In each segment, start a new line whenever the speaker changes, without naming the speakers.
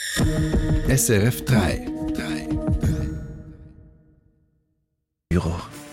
SRF 3. Büro.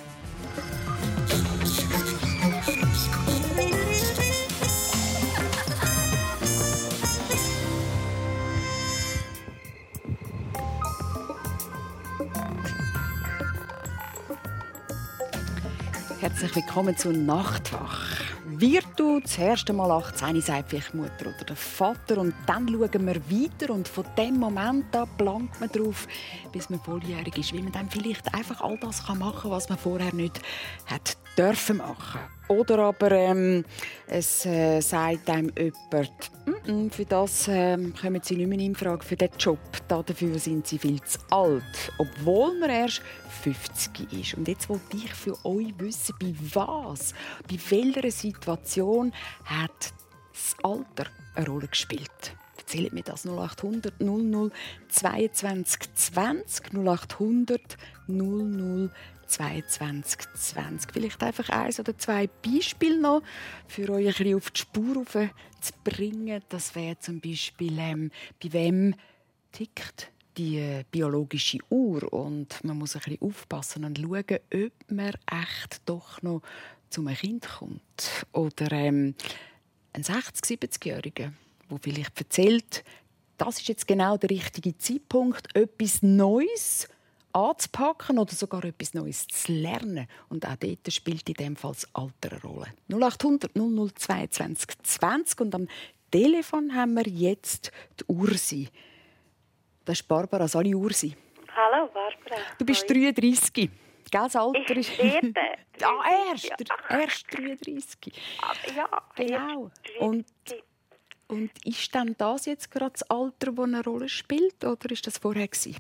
Herzlich willkommen zu Nachtwach. Wird du das erste Mal 18, sagt vielleicht die Mutter oder der Vater, und dann schauen wir weiter und von dem Moment an plankt man drauf, bis man volljährig ist, wie man dann vielleicht einfach all das machen kann, was man vorher nicht hat dürfen machen. Oder aber es sagt einem jemand, für das kommen Sie nicht mehr in Frage, für diesen Job. Dafür sind Sie viel zu alt, obwohl man erst 50 ist. Und jetzt wollte ich für euch wissen, bei was, bei welcher Situation hat das Alter eine Rolle gespielt. Erzählt mir das 0800 00 22 20 0800 00 22 20. Vielleicht einfach eins oder zwei Beispiele noch für euch ein bisschen auf die Spur zu bringen. Das wäre zum Beispiel, bei wem tickt die biologische Uhr, und man muss ein bisschen aufpassen und schauen, ob man echt doch noch zu einem Kind kommt. Oder ein 60-, 70-Jähriger, der vielleicht erzählt, das ist jetzt genau der richtige Zeitpunkt, etwas Neues anzupacken oder sogar etwas Neues zu lernen. Und auch dort spielt in dem Fall das Alter eine Rolle. 0800 00 22 20. Und am Telefon haben wir jetzt die Ursi. Das ist Barbara. Sali Ursi.
Hallo Barbara.
Du bist 33. Gell, das Alter ist...
erst.
Erst 33.
Ja,
genau. Und ist dann das jetzt gerade das Alter, das eine Rolle spielt, oder ist das vorher gewesen?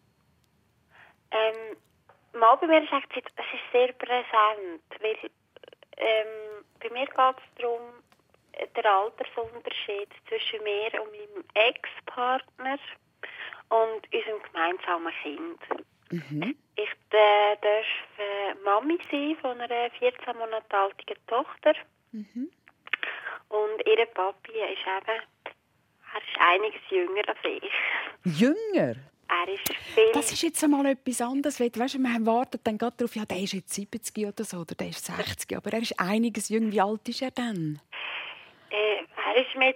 Mal bei mir ist es ist sehr präsent, weil bei mir geht es darum, der Altersunterschied zwischen mir und meinem Ex-Partner und unserem gemeinsamen Kind.
Mhm.
Ich darf Mami sein von einer 14 Monate alten Tochter. Mhm. Und ihr Papi ist er ist einiges jünger als ich.
Jünger?
Er ist viel...
Das ist jetzt einmal etwas anderes. Weißt du, man wartet dann gerade darauf, ja, der ist jetzt 70 oder so, oder der ist 60, aber er ist einiges jünger. Wie alt ist er denn?
Er ist mit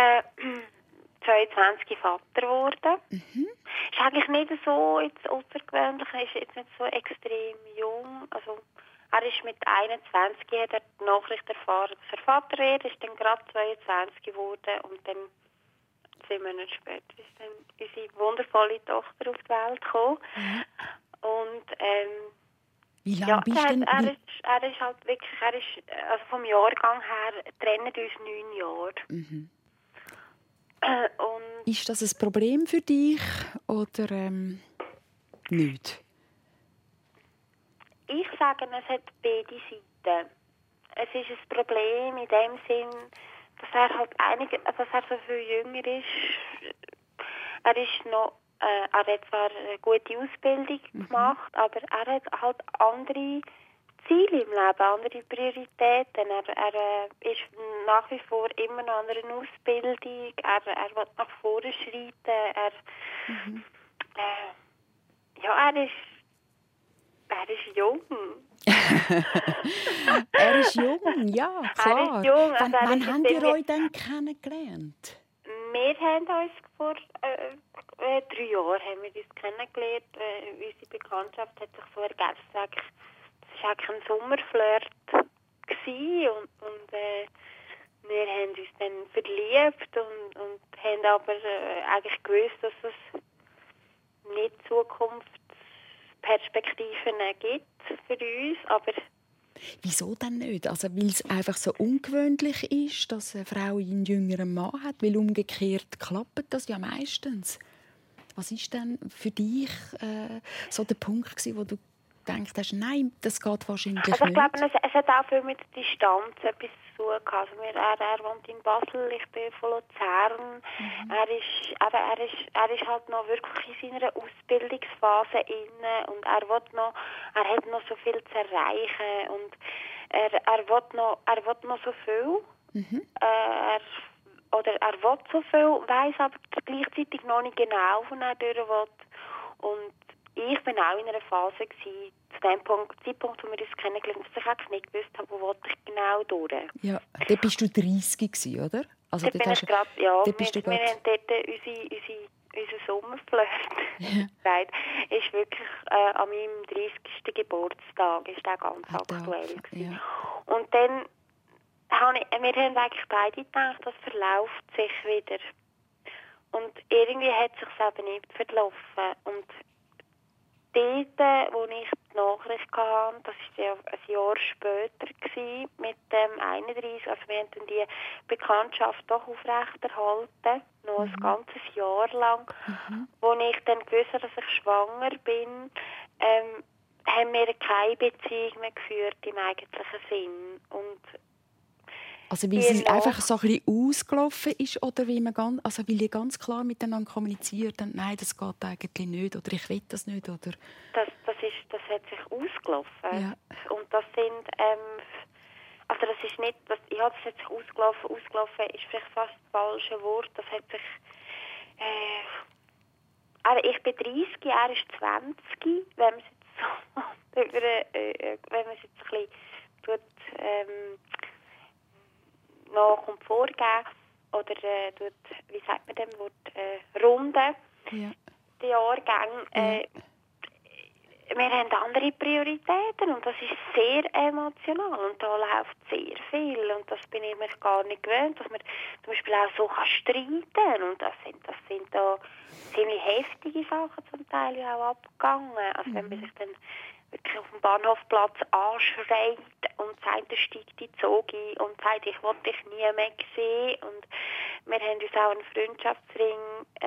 22 Vater geworden. Mhm. Ist eigentlich nicht so jetzt außergewöhnlich, er ist jetzt nicht so extrem jung. Also, er ist mit 21, hat er die Nachricht erfahren, dass er Vater wird, ist dann gerade 22 geworden und dann 2 Monate später ist dann unsere wundervolle Tochter auf die Welt gekommen. Mhm. Und
wie lange bist du denn?
Er ist halt wirklich, also vom Jahrgang her trennen uns 9 Jahre. Mhm. Und
ist das ein Problem für dich oder nicht?
Ich sage, es hat beide Seiten. Es ist ein Problem in dem Sinn, dass er halt dass er so viel jünger ist. Er ist noch, er hat zwar eine gute Ausbildung gemacht, aber er hat halt andere Ziele im Leben, andere Prioritäten. Er ist nach wie vor immer noch an einer Ausbildung. Er will nach vorne schreiten. Er ist jung.
Er ist jung, ja, klar.
Er ist jung.
Wann habt ihr euch denn kennengelernt?
Wir haben uns vor 3 Jahren haben wir uns kennengelernt. Unsere Bekanntschaft hat sich so ergeben. Das war eigentlich ein Sommerflirt und wir haben uns dann verliebt und haben aber eigentlich gewusst, dass es nicht Zukunftsperspektiven gibt für uns, aber...
Wieso denn nicht? Also, weil es einfach so ungewöhnlich ist, dass eine Frau einen jüngeren Mann hat, weil umgekehrt klappt das ja meistens. Was ist denn für dich so der Punkt gewesen, wo du gedacht hast, nein, das geht wahrscheinlich nicht?
Ich glaube, es hat auch viel mit der Distanz etwas zu tun. Also er wohnt in Basel, ich bin von Luzern. Mhm. Er ist halt noch wirklich in seiner Ausbildungsphase inne und er hat noch so viel zu erreichen und er will noch so viel. Mhm. oder er will so viel, weiss aber gleichzeitig noch nicht genau, wo er durch will. Und ich bin auch in einer Phase gewesen, zu dem Zeitpunkt, wo wir uns kennengelernt haben, dass ich eigentlich nicht gewusst habe, wo ich genau durch.
Ja, dort bist du 30 gewesen, oder? Also
dort bin ich gerade, ja, wir haben dort unseren Sommerflirt gesagt. Ist wirklich an meinem 30. Geburtstag, ist der ganz aktuell gewesen. Ja. Und dann wir haben eigentlich beide gedacht, das verläuft sich wieder. Und irgendwie hat es sich eben nicht verlaufen. Und dort, wo ich die Nachricht hatte, das war ja ein Jahr später gewesen, mit dem 31, also wir haben dann die Bekanntschaft doch aufrechterhalten, noch ein ganzes Jahr lang. Wo ich dann gewusst habe, dass ich schwanger bin, haben wir keine Beziehung mehr geführt im eigentlichen Sinn. Und
also weil sie einfach so ein bisschen ausgelaufen ist oder weil ihr ganz klar miteinander kommuniziert und nein, das geht eigentlich nicht oder ich will das nicht, oder?
Das hat sich ausgelaufen.
Ja.
Und das sind, also das ist nicht, das hat sich ausgelaufen. Ausgelaufen ist vielleicht fast das falsche Wort. Das hat sich, also ich bin 30, er ist 20, wenn man es jetzt so, wenn man es jetzt ein bisschen noch vorgeben oder wie sagt man dem Wort, runden, die Jahrgänge. Wir haben andere Prioritäten und das ist sehr emotional und da läuft sehr viel und das bin ich mir gar nicht gewöhnt, dass man zum Beispiel auch so streiten kann und das sind da ziemlich heftige Sachen zum Teil ja auch abgegangen. Also wenn man sich dann wirklich auf dem Bahnhofplatz anschreit und sagt, er steigt in den Zug ein und sagt, ich will dich nie mehr sehen. Und wir haben uns auch einen Freundschaftsring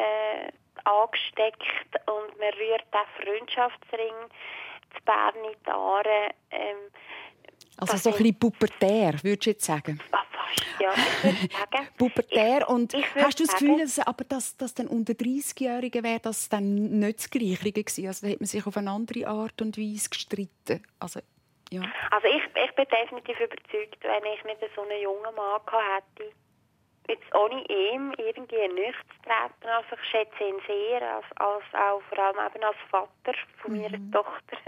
angesteckt und man rührt den Freundschaftsring zu Bern in die Aare.
Also so ein bisschen pubertär, würdest du jetzt sagen?
Ja, ich würde sagen.
Pubertär. Und hast du das Gefühl, dass dann unter 30-Jährigen wäre das dann nicht das Gleiche gewesen? Also da hat man sich auf eine andere Art und Weise gestritten. Also, ja.
Also ich bin definitiv überzeugt, wenn ich nicht so einen jungen Mann hätte, jetzt ohne ihm irgendwie nicht zu treten. Also ich schätze ihn sehr, als auch vor allem eben als Vater von meiner Tochter.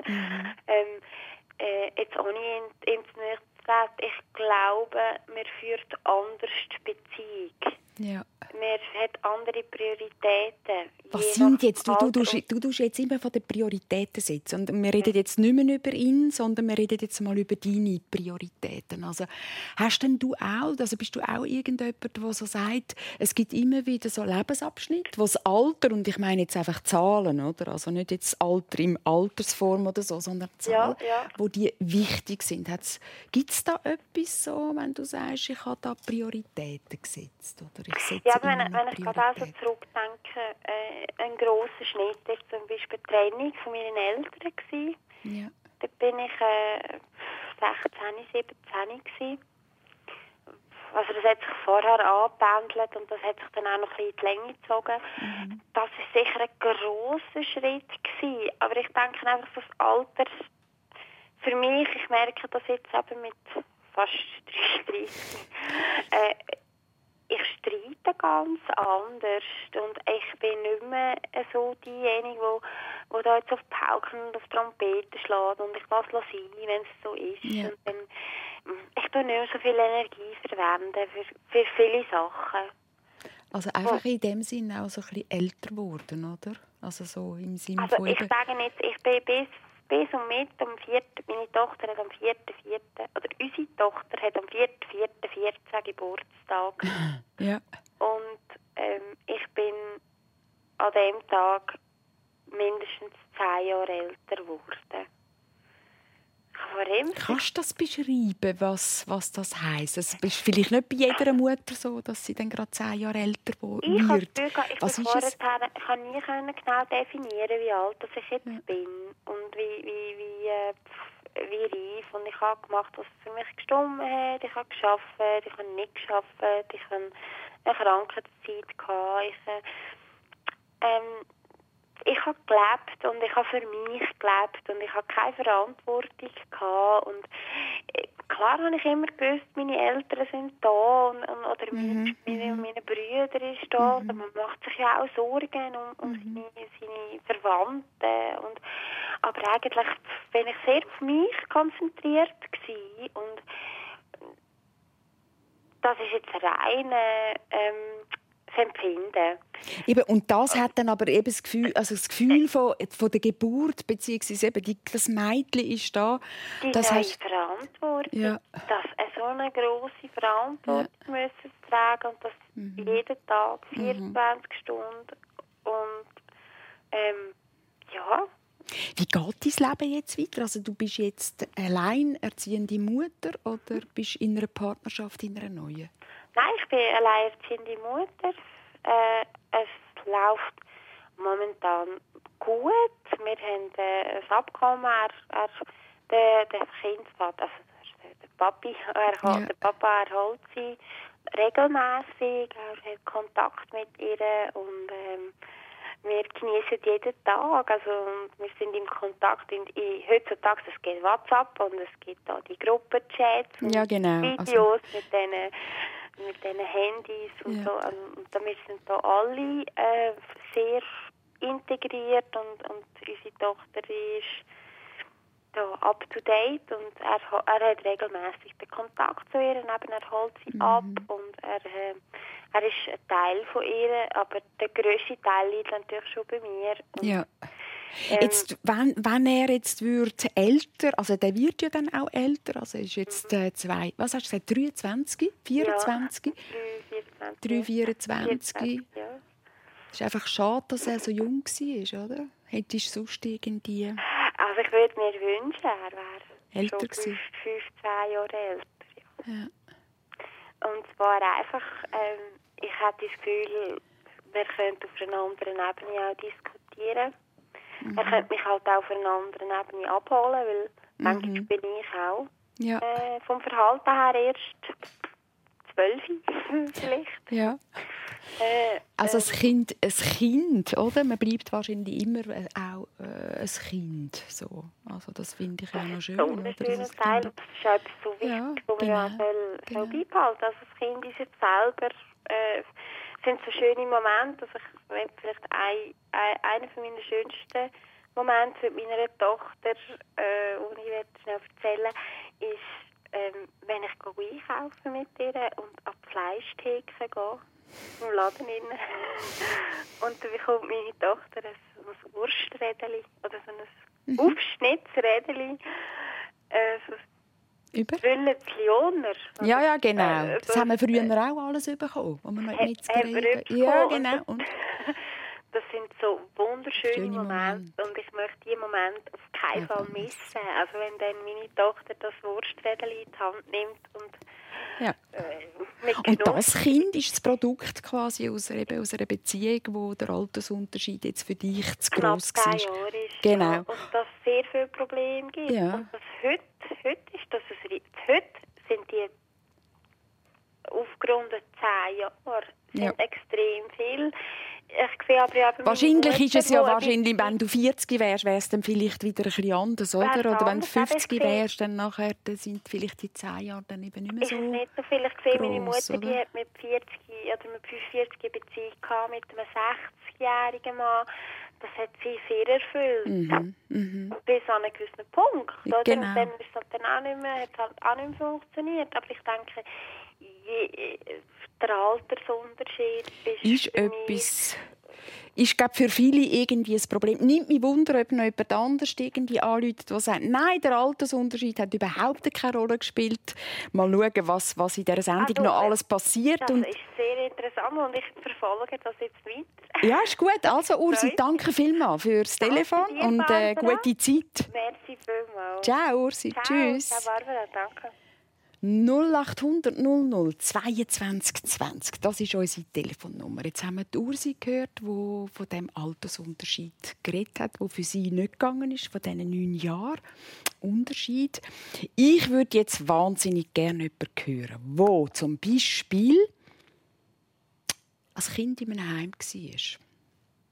Jetzt ohne ihn zu nicht zu treten, ich glaube, man führt anders die Beziehung.
Ja.
Man hat andere Prioritäten.
Was sind jetzt? Du tust jetzt immer von den Prioritäten setzen. Und wir reden jetzt nicht mehr über ihn, sondern wir reden jetzt mal über deine Prioritäten. Also, hast denn du auch, also bist du auch irgendjemand, der so sagt, es gibt immer wieder so Lebensabschnitte, wo das Alter, und ich meine jetzt einfach Zahlen, oder? Also nicht jetzt Alter im Altersform oder so, sondern Zahlen, wo die wichtig sind. Gibt es da etwas so, wenn du sagst, ich habe da Prioritäten gesetzt? Oder ich setze
wenn ich gerade auch so zurückdenke, ein grosser Schnitt war zum Beispiel die Trennung von meinen Eltern gewesen.
Ja.
Da bin ich 16, 17 gewesen. Also das hat sich vorher angependelt und das hat sich dann auch noch ein bisschen in die Länge gezogen. Das war sicher ein grosser Schritt gewesen. Aber ich denke einfach, das Alter, für mich, ich merke das jetzt eben mit fast 33, ich streite ganz anders und ich bin nicht mehr so diejenige, die da jetzt auf Pauken und auf Trompeten schlägt und ich lasse sein, wenn es so ist.
Ja.
Und dann, ich tue nicht mehr so viel Energie verwenden für viele Sachen.
Also einfach in dem Sinne auch so ein bisschen älter geworden, oder? Also so im Sinne
also
von
ich sage jetzt, ich bin bis und mit am 4. Meine Tochter hat am 4.4. oder unsere Tochter hat am 4.4.14 Geburtstag.
Ja.
Und ich bin an dem Tag mindestens 10 Jahre älter geworden.
Kannst du das beschreiben, was das heisst? Es ist vielleicht nicht bei jeder Mutter so, dass sie dann gerade 10 Jahre älter wird.
Ich kann nie genau definieren, wie alt ich jetzt bin und wie reif. Und ich habe gemacht, was für mich gestimmt hat. Ich habe gearbeitet, ich habe nicht gearbeitet, ich habe eine Krankheitszeit gehabt. Ich habe gelebt und ich habe für mich gelebt und ich habe keine Verantwortung gehabt und klar habe ich immer gewusst, meine Eltern sind da oder meine Brüder ist da. Und man macht sich ja auch Sorgen um seine Verwandten. Aber eigentlich bin ich sehr auf mich konzentriert gewesen. Und das ist jetzt rein das Empfinden.
Eben, und das hat dann aber eben das Gefühl von der Geburt, beziehungsweise eben das Mädchen ist da.
Die
das
neue
heißt,
Verantwortung,
ja.
dass so eine grosse Verantwortung müssen tragen und das jeden Tag 24 Stunden und ja.
Wie geht dein Leben jetzt weiter? Also du bist jetzt alleinerziehende Mutter oder bist du in einer Partnerschaft, in einer neuen?
Nein, ich bin alleinerziehende Mutter. Es läuft momentan gut. Wir haben ein Abkommen. Der Kindsvater, also der Papi, der Papa erholt sie regelmässig. Er hat Kontakt mit ihr und wir genießen jeden Tag. Also, wir sind im Kontakt. Heutzutage es gibt WhatsApp und es gibt auch die Gruppenchats und Videos mit diesen Handys und so. Und wir sind da alle sehr integriert und unsere Tochter ist da up to date und er hat regelmäßig den Kontakt zu ihr und eben er holt sie ab und er ist ein Teil von ihr, aber der grösste Teil liegt natürlich schon bei mir. Und,
ja. Jetzt, wenn er jetzt wird älter, also der wird ja dann auch älter, also ist jetzt 23, 24? 3,24.
Ja.
Es ist einfach schade, dass er so jung war, oder? Hättest du sonst irgendwie...
Also ich würde mir wünschen, er wäre
älter
schon
gewesen.
15 Jahre älter.
Ja.
Und zwar einfach, ich habe das Gefühl, wir könnten auf einer anderen Ebene auch diskutieren. Er könnte mich halt auch auf einer anderen Ebene abholen, weil manchmal bin ich auch vom Verhalten her erst 12 vielleicht.
Ja. Also ein Kind, oder? Man bleibt wahrscheinlich immer auch ein Kind. So. Also das finde ich auch noch schön.
Das ist ein schöner Teil. Das ist etwas so wichtig, wo man ja soll beibehalten. Also das Kind ist jetzt selber... sind so schöne Momente. Also vielleicht einer von meinen schönsten Momente mit meiner Tochter, die ich schnell erzählen ist, wenn ich einkaufe mit ihr und an die Fleischtheke gehe, im Laden rein. Und dann bekommt meine Tochter ein Wursträdeli oder so ein Aufschnitzrädeli.
Über?
Lioner.
Ja, genau. Das haben wir früher auch alles bekommen, wo wir noch nicht geredet haben. Ja, genau. Und
das sind so wunderschöne Momente und ich möchte diese Momente auf keinen Fall missen. Also wenn dann meine Tochter das Wursträdeli in die Hand nimmt und
und das Kind ist das Produkt quasi aus einer Beziehung, wo der Altersunterschied jetzt für dich zu gross war.
Knapp 10 Jahre ist.
Genau.
Ja, und dass es sehr viele Probleme gibt.
Ja.
Und das heute ist, dass heute sind die aufgerundet 10 Jahre sind extrem viel. Ich sehe aber
wahrscheinlich ist es ja wenn du 40 wärst, wäre es dann vielleicht wieder ein bisschen anders, oder? Oder wenn du 50 wärst, dann nachher dann sind vielleicht die 10 Jahre dann eben nicht mehr so.
Ist es nicht so viel. Ich sehe, meine
gross,
Mutter, die hat mit 40 oder mit 45 eine Beziehung gehabt mit einem 60-jährigen Mann. Das hat sie sehr erfüllt. Bis an einen gewissen Punkt. Oder?
Genau.
Und dann ist es dann auch nicht mehr, hat halt auch nicht mehr funktioniert. Aber ich denke, der Altersunterschied ist etwas...
Ist, glaube für viele irgendwie ein Problem. Nimmt mich Wunder, ob noch jemand anders irgendwie anruft, der sagt, nein, der Altersunterschied hat überhaupt keine Rolle gespielt. Mal schauen, was in dieser Sendung noch alles passiert.
Das ist sehr interessant und ich verfolge das jetzt weiter.
Ja, ist gut. Also Ursi, danke vielmals für das Telefon und gute Zeit.
Merci vielmals.
Ciao Ursi, tschüss.
Ciao Barbara, danke.
0800 00 22 20. Das ist unsere Telefonnummer. Jetzt haben wir die Ursi gehört, die von dem Altersunterschied geredet hat, der für sie nicht gegangen ist, von diesen 9 Jahren Unterschied. Ich würde jetzt wahnsinnig gerne jemanden hören, wo zum Beispiel als Kind in einem Heim war.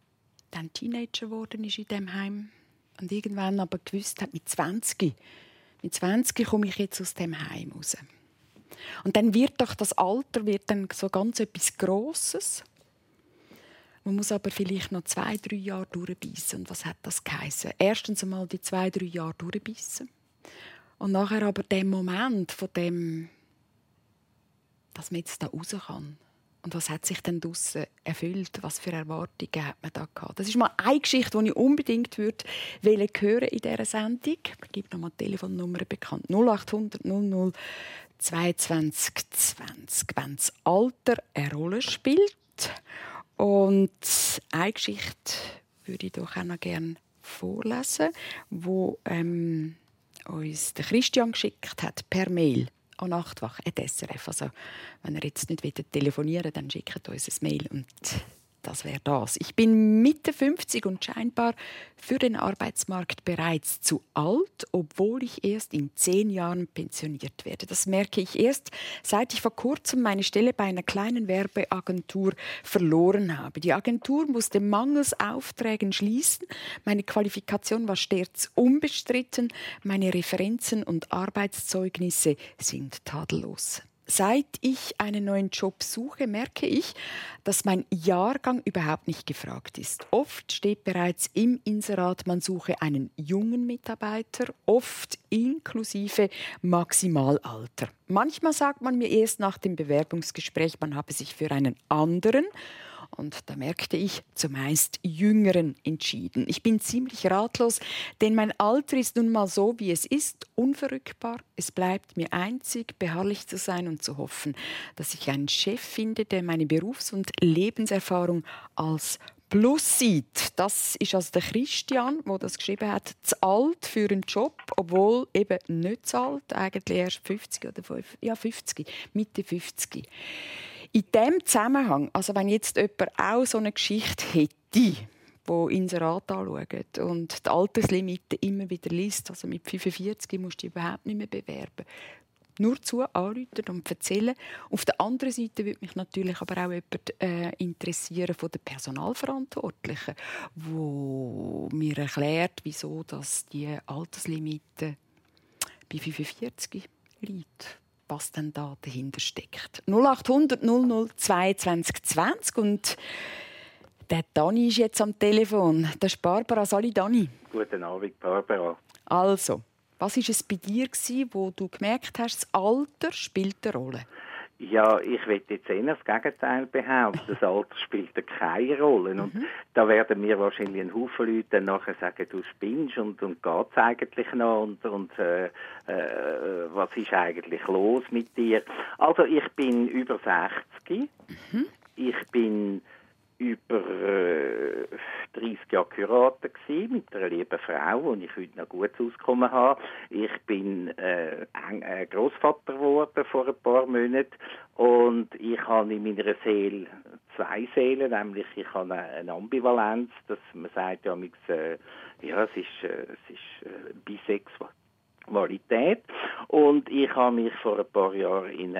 Dann Teenager geworden ist in diesem Heim und irgendwann aber gewusst hat, mit 20 Mit 20 komme ich jetzt aus dem Heim raus. Und dann wird doch das Alter dann so ganz etwas Grosses. Man muss aber vielleicht noch 2-3 Jahre durchbeissen. Und was hat das geheissen? Erstens einmal die 2-3 Jahre durchbeissen. Und nachher aber der Moment von dem, dass man jetzt da raus kann. Und was hat sich denn draussen erfüllt? Was für Erwartungen hat man da gehabt? Das ist mal eine Geschichte, die ich unbedingt hören würde in dieser Sendung. Ich gebe noch mal die Telefonnummer bekannt. 0800 00 22 20. Wenn das Alter eine Rolle spielt. Und eine Geschichte würde ich doch auch noch gerne vorlesen, wo uns der Christian geschickt hat per Mail an nachtwach@srf. Also, wenn ihr jetzt nicht telefonieren wollt, dann schickt uns ein Mail und das wäre das. Ich bin Mitte 50 und scheinbar für den Arbeitsmarkt bereits zu alt, obwohl ich erst in 10 Jahren pensioniert werde. Das merke ich erst, seit ich vor kurzem meine Stelle bei einer kleinen Werbeagentur verloren habe. Die Agentur musste mangels Aufträgen schließen. Meine Qualifikation war stets unbestritten. Meine Referenzen und Arbeitszeugnisse sind tadellos. Seit ich einen neuen Job suche, merke ich, dass mein Jahrgang überhaupt nicht gefragt ist. Oft steht bereits im Inserat, man suche einen jungen Mitarbeiter, oft inklusive Maximalalter. Manchmal sagt man mir erst nach dem Bewerbungsgespräch, man habe sich für einen anderen, und da merkte ich, zumeist Jüngeren entschieden. Ich bin ziemlich ratlos, denn mein Alter ist nun mal so, wie es ist, unverrückbar. Es bleibt mir einzig, beharrlich zu sein und zu hoffen, dass ich einen Chef finde, der meine Berufs- und Lebenserfahrung als Plus sieht. Das ist also der Christian, der das geschrieben hat. Zu alt für einen Job, obwohl eben nicht zu alt, eigentlich erst 50 oder 50, Mitte 50. In diesem Zusammenhang, also wenn jetzt jemand auch so eine Geschichte hätte, die Inserat anschaut und die Alterslimite immer wieder liest, also mit 45 musst du dich überhaupt nicht mehr bewerben. Nur zu anrufen und erzählen. Auf der anderen Seite würde mich natürlich aber auch jemand interessieren von den Personalverantwortlichen, wo mir erklärt, wieso dass die Alterslimite bei 45 liegt. Was denn da dahinter steckt. 0800 00 22 20 und der Dani ist jetzt am Telefon. Das ist Barbara. Sali Dani.
Guten Abend, Barbara.
Also, was war es bei dir, wo du gemerkt hast, das Alter spielt eine Rolle?
Ja, ich will jetzt eher das Gegenteil behaupten. Das Alter spielt keine Rolle. Und da werden mir wahrscheinlich ein Haufen Leute dann nachher sagen, du spinnst und geht's eigentlich noch und was ist eigentlich los mit dir? Also ich bin über 60. Ich bin über 30 Jahre geheiratet gewesen, mit einer lieben Frau, wo ich heute noch gut ausgekommen habe. Ich bin Großvater geworden vor ein paar Monaten und ich habe in meiner Seele 2 Seelen, nämlich ich habe eine Ambivalenz, dass man sagt ja, es ist Bisexualität und ich habe mich vor ein paar Jahren in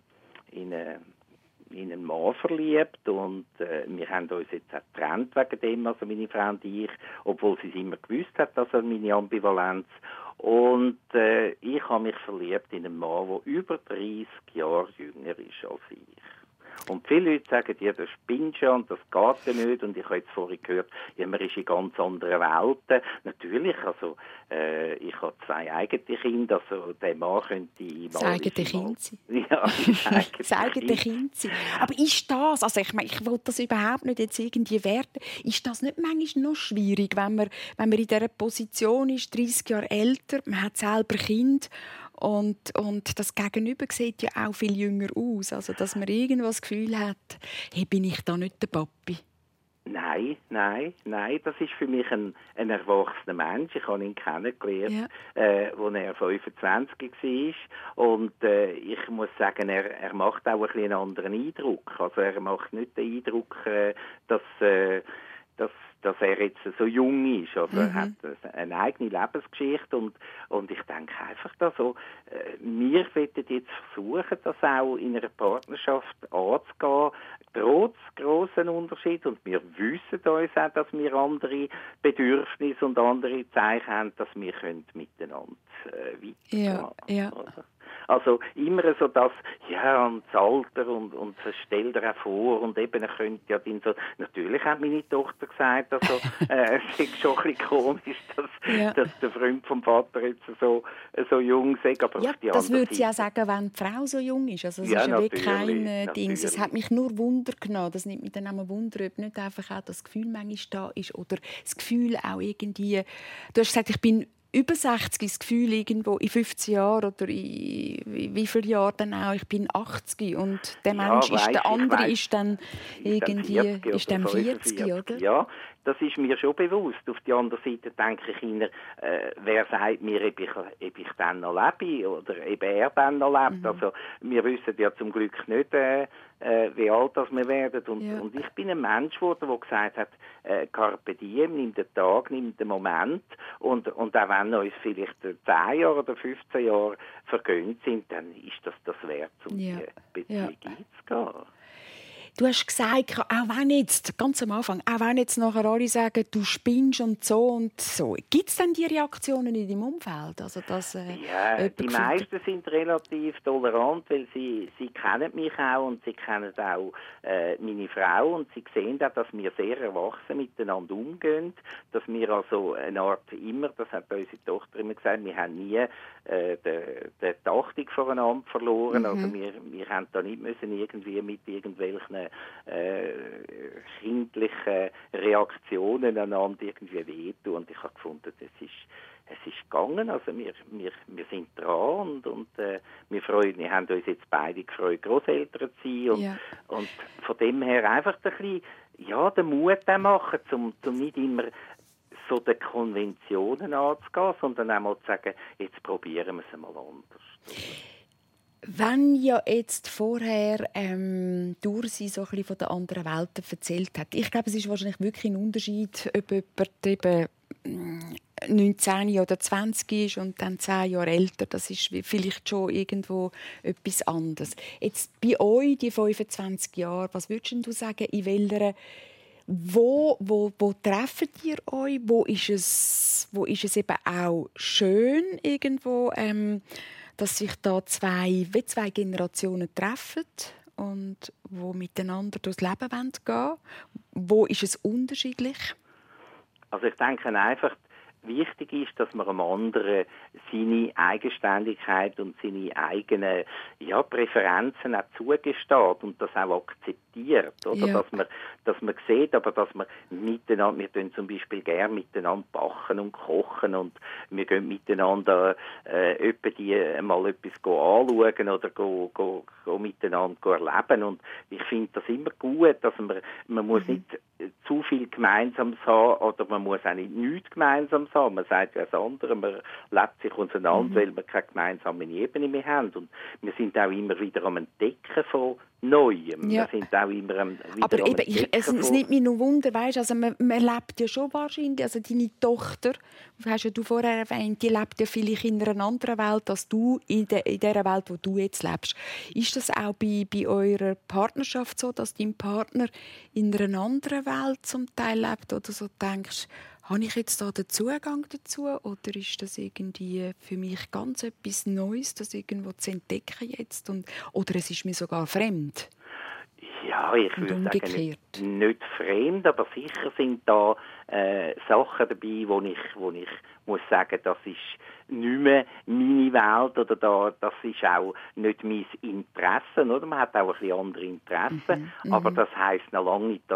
einen Mann verliebt und wir haben uns jetzt auch getrennt wegen dem, also meine Frau und ich, obwohl sie es immer gewusst hat, also meine Ambivalenz. Und ich habe mich verliebt in einen Mann, der über 30 Jahre jünger ist als ich. Und viele Leute sagen, ja, das spinnst ja und das geht ja nicht. Und ich habe jetzt vorhin gehört, ja, man ist in ganz anderen Welten. Natürlich, also ich habe 2 eigene Kinder, also der Mann könnte...
Das eigene Kind sein.
Ja,
das eigene Kind sein. Aber ist das, also ich meine, ich will das überhaupt nicht jetzt irgendwie werten, ist das nicht manchmal noch schwierig, wenn man in dieser Position ist, 30 Jahre älter, man hat selber Kind und das Gegenüber sieht ja auch viel jünger aus, also dass man irgendwo das Gefühl hat, hey, bin ich da nicht der Papi?
Nein, das ist für mich ein erwachsener Mensch. Ich habe ihn kennengelernt, als er 25 war. Und ich muss sagen, er macht auch ein bisschen einen anderen Eindruck. Also er macht nicht den Eindruck, dass dass er jetzt so jung ist. Also er hat eine eigene Lebensgeschichte und ich denke einfach da so, wir sollten jetzt versuchen, das auch in einer Partnerschaft anzugehen, trotz grossen Unterschied. Und wir wissen uns auch, dass wir andere Bedürfnisse und andere Zeichen haben, dass wir miteinander weitergehen.
Ja.
Also immer so das, ja, und das Alter und stell dir auch vor und eben, er könnte ja dann so, natürlich hat meine Tochter gesagt, also, es ist schon ein bisschen komisch, dass der Freund vom Vater jetzt so jung ist, aber
ja,
auf die
das
andere
würde sie
Seite.
auch sagen, wenn die Frau so jung ist. Also es
Ja,
ist ja
natürlich,
wirklich kein Ding. Es
natürlich.
hat mich nur Wunder genommen. Das nimmt mich dann auch Wunder, ob nicht einfach auch das Gefühl manchmal da ist oder das Gefühl auch irgendwie, du hast gesagt, ich bin über 60, das Gefühl irgendwo in 15 Jahren oder in wie viele Jahren dann auch, ich bin 80 und der Mensch ist, der andere ist dann irgendwie ist dann 40, oder?
Ja, das ist mir schon bewusst. Auf der anderen Seite denke ich immer, wer sagt mir, ob ich dann noch lebe oder eben er dann noch lebt. Also wir wissen ja zum Glück nicht, wie alt das wir werden. Und ich bin ein Mensch geworden, der gesagt hat, Carpe diem, nimm den Tag, nimm den Moment. Und auch wenn uns vielleicht 10 Jahre oder 15 Jahre vergönnt sind, dann ist das wert, um die Beziehung einzugehen.
Du hast gesagt, auch wenn jetzt, ganz am Anfang, auch wenn jetzt nachher alle sagen, du spinnst und so, gibt es denn die Reaktionen in deinem Umfeld? Also, dass,
die meisten sind relativ tolerant, weil sie kennen mich auch und sie kennen auch meine Frau und sie sehen auch, dass wir sehr erwachsen miteinander umgehen, dass wir also eine Art immer, das hat unsere Tochter immer gesagt, wir haben nie die Achtung voreinander verloren, also wir haben da nicht müssen irgendwie mit irgendwelchen kindlichen Reaktionen einander irgendwie wehtun. Und ich habe gefunden, es ist gegangen. Also wir sind dran und wir haben uns jetzt beide gefreut, Grosseltern zu sein. Und von dem her einfach ein bisschen, den Mut machen, um nicht immer so den Konventionen anzugehen, sondern auch mal zu sagen, jetzt probieren wir es mal anders.
Wenn ja jetzt vorher Dursi so ein bisschen von der anderen Welt erzählt hat, ich glaube, es ist wahrscheinlich wirklich ein Unterschied, ob jemand eben 19 oder 20 ist und dann 10 Jahre älter. Das ist vielleicht schon irgendwo etwas anderes. Jetzt bei euch, die 25 Jahre, was würdest du sagen, in welcher wo trefft ihr euch? Wo ist es eben auch schön irgendwo, dass sich da zwei Generationen treffen und wo miteinander durchs Leben gehen wollen? Wo ist es unterschiedlich?
Also ich denke einfach, wichtig ist, dass man dem anderen seine Eigenständigkeit und seine eigenen Präferenzen auch zugesteht und das auch akzeptiert, oder? Ja. Dass man sieht, aber dass man miteinander, wir tun zum Beispiel gerne miteinander backen und kochen und wir gehen miteinander mal etwas anschauen oder go miteinander erleben und ich finde das immer gut, dass man muss nicht zu viel Gemeinsames haben oder man muss auch nicht nichts Gemeinsames haben. Man sagt ja das andere, man lebt sich auseinander, weil wir keine gemeinsame Ebene mehr haben. Und wir sind auch immer wieder am Entdecken von Neuem.
Ja.
Wir sind auch immer wieder
aber
am
eben, es nimmt mich noch Wunder, weißt, also man lebt ja schon wahrscheinlich, also deine Tochter, hast ja du vorher erwähnt, die lebt ja vielleicht in einer anderen Welt als du, in der Welt, wo du jetzt lebst. Ist das auch bei eurer Partnerschaft so, dass dein Partner in einer anderen Welt zum Teil lebt oder so denkst, habe ich jetzt da den Zugang dazu oder ist das irgendwie für mich ganz etwas Neues, das irgendwo zu entdecken jetzt? Oder es ist mir sogar fremd?
Ja, ich würde sagen, nicht fremd, aber sicher sind da Sachen dabei, wo ich muss sagen, das ist nicht mehr meine Welt oder das ist auch nicht mein Interesse, oder? Man hat auch ein bisschen andere Interessen, aber das heisst noch lange nicht,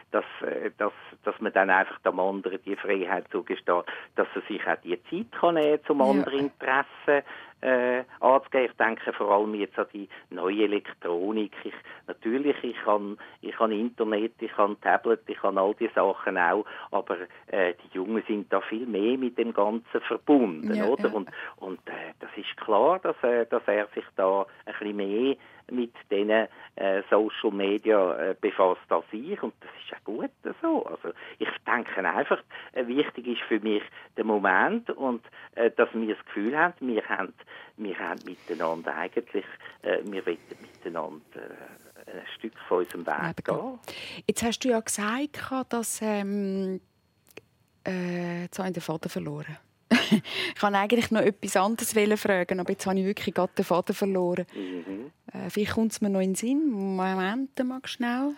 dass man dann einfach dem anderen die Freiheit zugesteht, dass er sich auch die Zeit kann nehmen zum anderen Interessen anzugehen. Ich denke vor allem jetzt an die neue Elektronik. Ich habe Internet, ich habe Tablet, ich habe all die Sachen auch, aber die Jungen sind da viel mehr mit dem Ganzen verbunden, oder? Ja. Und das ist klar, dass er sich da ein bisschen mehr mit diesen Social Media befasst als ich, und das ist auch gut so. Also ich denke einfach, wichtig ist für mich der Moment und dass wir das Gefühl haben, wir haben miteinander eigentlich, wir wollen miteinander ein Stück von unserem Weg gehen.
Jetzt hast du ja gesagt, dass jetzt habe ich den Faden verloren. Ich wollte eigentlich noch etwas anderes fragen, aber jetzt habe ich wirklich gerade den Faden verloren. Vielleicht kommt es mir noch in den Sinn. Moment, mal schnell.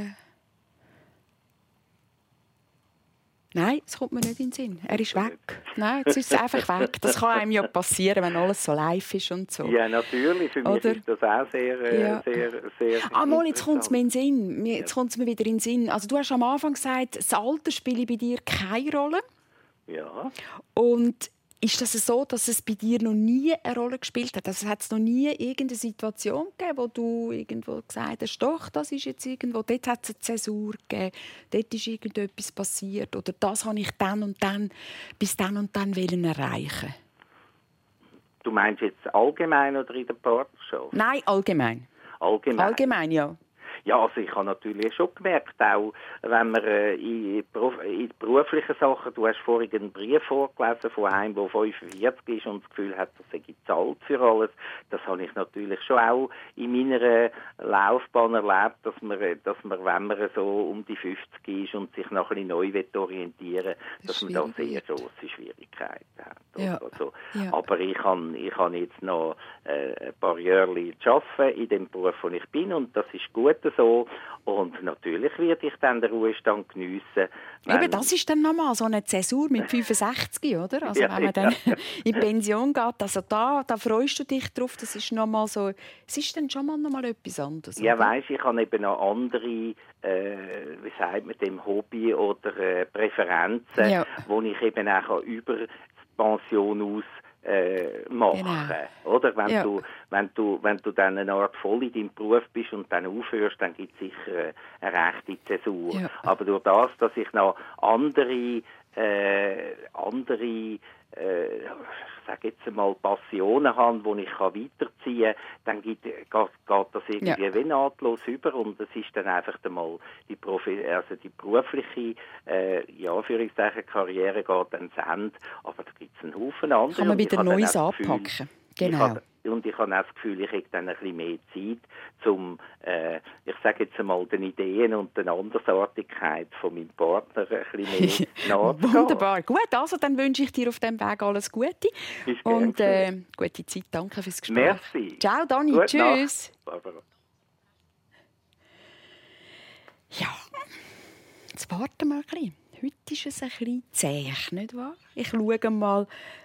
Nein, es kommt mir nicht in den Sinn. Er ist weg. Nein, jetzt ist es einfach weg. Das kann einem ja passieren, wenn alles so live ist und so.
Ja, natürlich. Für mich ist das auch sehr
jetzt kommt es mir in den Sinn. Jetzt kommt es mir wieder in den Sinn. Also, du hast am Anfang gesagt, das Alter spiele bei dir keine Rolle.
Ja.
Und ist das so, dass es bei dir noch nie eine Rolle gespielt hat? Also hat es noch nie irgendeine Situation gegeben, wo du irgendwo gesagt hast, doch, das ist jetzt irgendwo, dort hat es eine Zäsur gegeben, dort ist irgendetwas passiert oder das habe ich dann und dann bis dann und dann erreichen.
Du meinst jetzt allgemein oder in der Partnerschaft?
Nein, allgemein. Allgemein, ja.
Ja, also ich habe natürlich schon gemerkt, auch wenn man in beruflichen Sachen, du hast vorhin einen Brief vorgelesen von einem, der 45 ist und das Gefühl hat, er sei zahlt für alles. Das habe ich natürlich schon auch in meiner Laufbahn erlebt, dass man, wenn man so um die 50 ist und sich noch ein bisschen neu orientieren will, dass man da sehr grosse Schwierigkeiten hat.
Ja.
Also,
ja.
Aber ich habe jetzt noch ein paar Jahre zu arbeiten in dem Beruf, wo ich bin, und das ist gut so. Und natürlich werde ich dann den Ruhestand geniessen.
Eben, das ist dann nochmal so eine Zäsur mit 65, oder? Also wenn man dann in Pension geht, also da freust du dich drauf, das ist nochmal so, es ist dann schon mal etwas anderes.
Ja,
oder?
Weisst, ich habe eben noch andere, wie sagt man dem, Hobby oder Präferenzen, wo ich eben auch über die Pension aus machen. Genau. Oder? Wenn du dann eine Art voll in deinem Beruf bist und dann aufhörst, dann gibt es sicher eine rechte Zäsur. Ja. Aber durch das, dass ich noch andere sage jetzt einmal Passionen habe, die ich weiterziehen kann, dann geht das irgendwie wie nahtlos über, und es ist dann einfach einmal die berufliche Karriere geht dann zu Ende, aber da gibt es einen Haufen andere.
Kann man wieder Neues anpacken. Genau.
Und ich habe auch das Gefühl, ich habe dann ein bisschen mehr Zeit, um, ich sage jetzt einmal, den Ideen und der Andersartigkeit von meinem Partner ein bisschen mehr nachzugehen.
Wunderbar. Gut, also dann wünsche ich dir auf diesem Weg alles Gute. Und gute Zeit. Danke fürs Gespräch.
Merci.
Ciao, Dani.
Gute
Tschüss.
Nacht, Barbara.
Ja, jetzt warten wir ein bisschen. Heute ist es ein bisschen zäh, nicht wahr? Ich schaue mal.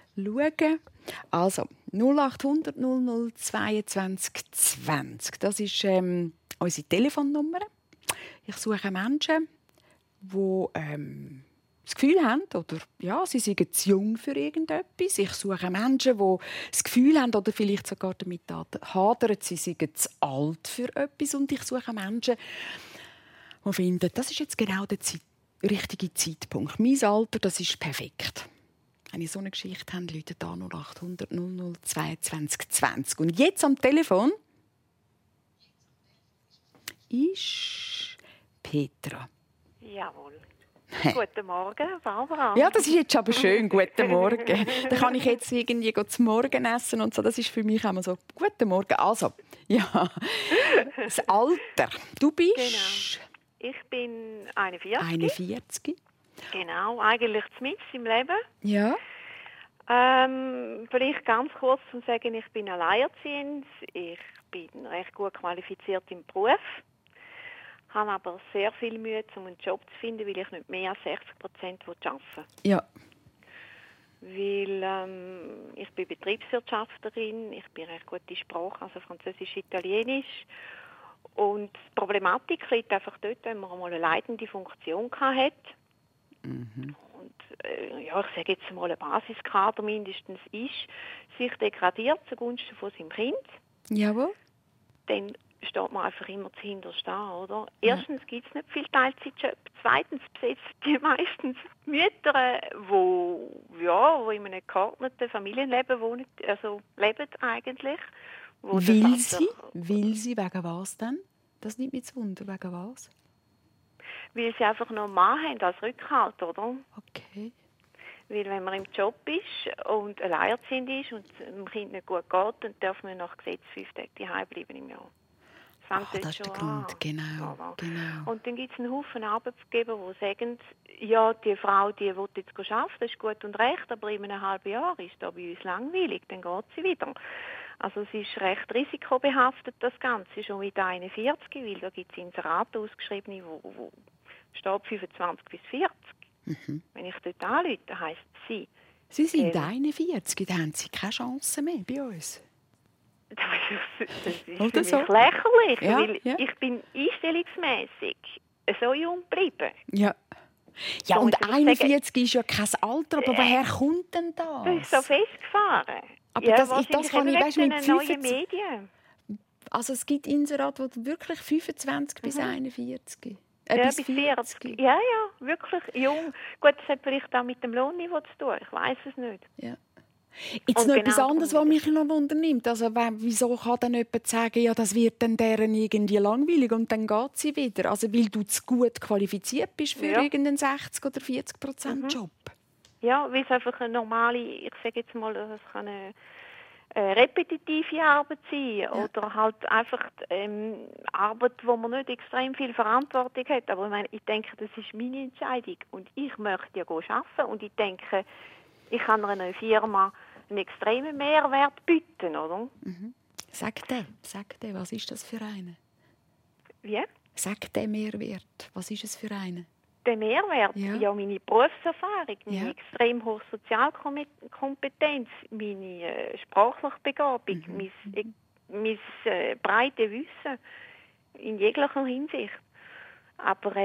Also, 0800 00 22 20. Das ist unsere Telefonnummer. Ich suche Menschen, die das Gefühl haben, oder ja, sie sind zu jung für irgendetwas. Ich suche Menschen, die das Gefühl haben, oder vielleicht sogar damit hadern, sie sind zu alt für etwas. Und ich suche Menschen, die finden, das ist jetzt genau der richtige Zeitpunkt. Mein Alter, das ist perfekt. Wenn ihr so eine Geschichte habt, Leute da 0800 00 22 20. Und jetzt am Telefon ist Petra.
Jawohl. Guten Morgen, Barbara.
Ja, das ist jetzt aber schön. Guten Morgen. Da kann ich jetzt irgendwie zum Morgen essen und so. Das ist für mich immer so. Guten Morgen. Also, ja. Das Alter. Du bist?
Genau. Ich bin 41.
41.
Genau, eigentlich mitten im Leben.
Ja.
Vielleicht ganz kurz zu sagen, ich bin alleinerziehend. Ich bin recht gut qualifiziert im Beruf. Habe aber sehr viel Mühe, um einen Job zu finden, weil ich nicht mehr als 60% arbeiten will.
Ja.
Weil ich bin Betriebswirtschaftlerin, ich bin recht gut in Sprache, also Französisch, Italienisch. Und die Problematik liegt einfach dort, wenn man einmal eine leitende Funktion hat.
Mhm.
Und ich sage jetzt mal, ein Basiskader mindestens ist, sich degradiert zugunsten von seinem Kind.
Jawohl.
Dann steht man einfach immer zuhinterst da, oder? Erstens gibt es nicht viel Teilzeitjobs. Zweitens besetzen die meistens Mütter, die in einem geordneten Familienleben wohnen, also leben eigentlich.
Will sie? Wegen was denn? Das nimmt mich zu Wunder. Wegen was?
Weil sie einfach noch einen Mann haben als Rückhalt, oder?
Okay.
Weil wenn man im Job ist und alleinerziehend ist und dem Kind nicht gut geht, dann darf man nach Gesetz 5 Tage daheim bleiben im Jahr.
Das ist der Grund, genau.
Und dann gibt es einen Haufen Arbeitgeber, die sagen, ja, die Frau, die will jetzt arbeiten, das ist gut und recht, aber in einem halben Jahr ist da bei uns langweilig, dann geht sie wieder. Also es ist recht risikobehaftet, das Ganze, schon mit 41, weil da gibt es Inserate ausgeschrieben, wo steht 25 bis 40. Wenn ich dort anrufe, heisst sie.
Sie sind 41, dann haben Sie keine Chance mehr bei uns.
Das ist für
Oder
mich
so?
lächerlich,
Ja,
weil
ja.
ich bin einstellungsmässig so jung geblieben.
Ja. Ja,
So,
und
jetzt muss ich
41 ist ja kein Alter, aber woher kommt denn das?
Das ist so festgefahren.
Aber
ja,
das
wahrscheinlich
kann ich,
eben
weißt,
wegen
mit
den neuen
25
Medien.
Also es gibt Inserate, die wirklich 25 bis 41.
Ja,
bis
bis 40. Ja, wirklich jung. Gut, das hat vielleicht auch mit dem Lohnniveau zu tun. Ich weiss es nicht.
Ja. Jetzt
Und
noch
genau
etwas anderes,
darum
was mich noch wundernimmt. Also, wieso kann dann jemand sagen, ja, das wird dann deren irgendwie langweilig und dann geht sie wieder? Also, weil du zu gut qualifiziert bist für irgendeinen 60- oder 40% Job?
Ja, weil es einfach eine normale, ich sage jetzt mal, es kann eine repetitive Arbeit sein oder halt einfach Arbeit, wo man nicht extrem viel Verantwortung hat. Aber ich denke, das ist meine Entscheidung und ich möchte ja arbeiten und ich denke, ich kann einer Firma einen extremen Mehrwert bieten, oder?
Sag dir, was ist das für eine?
Wie?
Sag den Mehrwert, was ist es für eine?
Der Mehrwert? Ja, meine Berufserfahrung, meine extrem hohe Sozialkompetenz, meine sprachliche Begabung, mein breites Wissen in jeglicher Hinsicht. Aber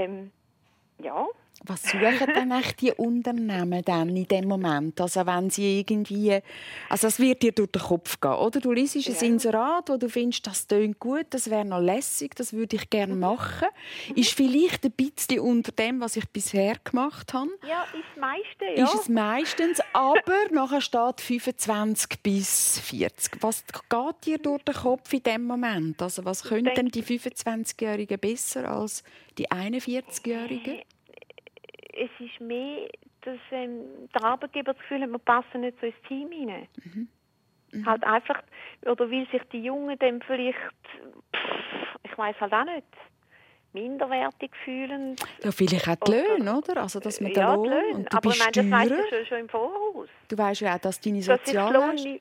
Was suchen dann echt die Unternehmen dann in dem Moment? Also wenn sie irgendwie, also es wird dir durch den Kopf gehen, oder? Du liest ein Inserat, wo du findest, das tönt gut, das wäre noch lässig, das würde ich gerne machen. Ist vielleicht ein bisschen unter dem, was ich bisher gemacht habe.
Ja, ist das meiste, ja.
Ist es meistens, aber nachher steht 25 bis 40. Was geht dir durch den Kopf in dem Moment? Also was könnten die 25-Jährigen besser als die 41-Jährigen?
Es ist mehr, dass der Arbeitgeber das Gefühl hat, wir passen nicht so ins Team hinein. Halt einfach, oder weil sich die Jungen dann vielleicht, ich weiss halt auch nicht, minderwertig fühlen.
Ja, vielleicht auch die Löhne, oder? Also, dass man den Lohn
Löhne.
und du
aber
bist
das weißt
Steuern.
du schon im Voraus.
Du weißt ja auch, dass deine
Dass
Sozialleistungen...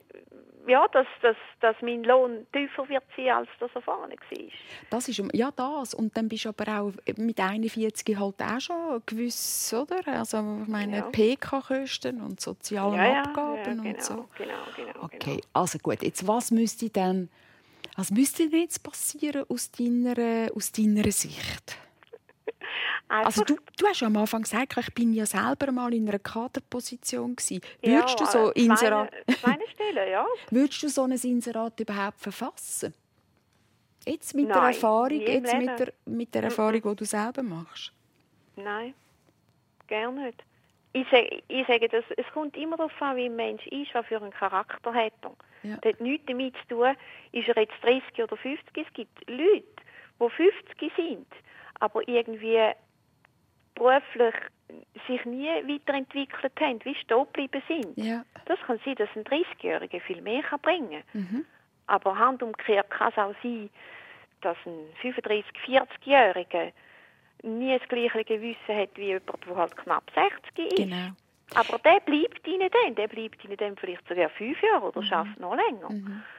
dass mein Lohn tiefer wird sein, als das er vorne war.
Das ist das. Und dann bist du aber auch mit 41 halt auch schon gewiss, oder? Also, ich meine, PK-Kosten und soziale Abgaben und so.
Genau.
Okay, also gut. Jetzt, was müsste denn jetzt passieren aus deiner Sicht? Also du hast ja am Anfang gesagt, ich bin ja selber mal in einer Kaderposition gewesen. Würdest du so
Inserat? Stellen, ja.
Würdest du so ein Inserat überhaupt verfassen? Jetzt mit der
Nein,
Erfahrung,
nie im
mit der Erfahrung, die du selber machst?
Nein, gerne nicht. Ich sage, es kommt immer darauf an, wie ein Mensch ist, was für einen Charakter hat er.
Ja.
Das hat nichts damit zu tun, ist er jetzt 30 oder 50. Es gibt Leute, die 50 sind, aber irgendwie beruflich sich nie weiterentwickelt haben, wie stehen geblieben sind.
Ja.
Das kann sein, dass ein 30-Jähriger viel mehr bringen kann. Aber handumgekehrt kann es auch sein, dass ein 35-, 40-Jähriger nie das gleiche Gewissen hat wie jemand, der halt knapp 60 ist.
Genau.
Aber der bleibt ihnen dann vielleicht sogar 5 Jahre oder schafft noch länger.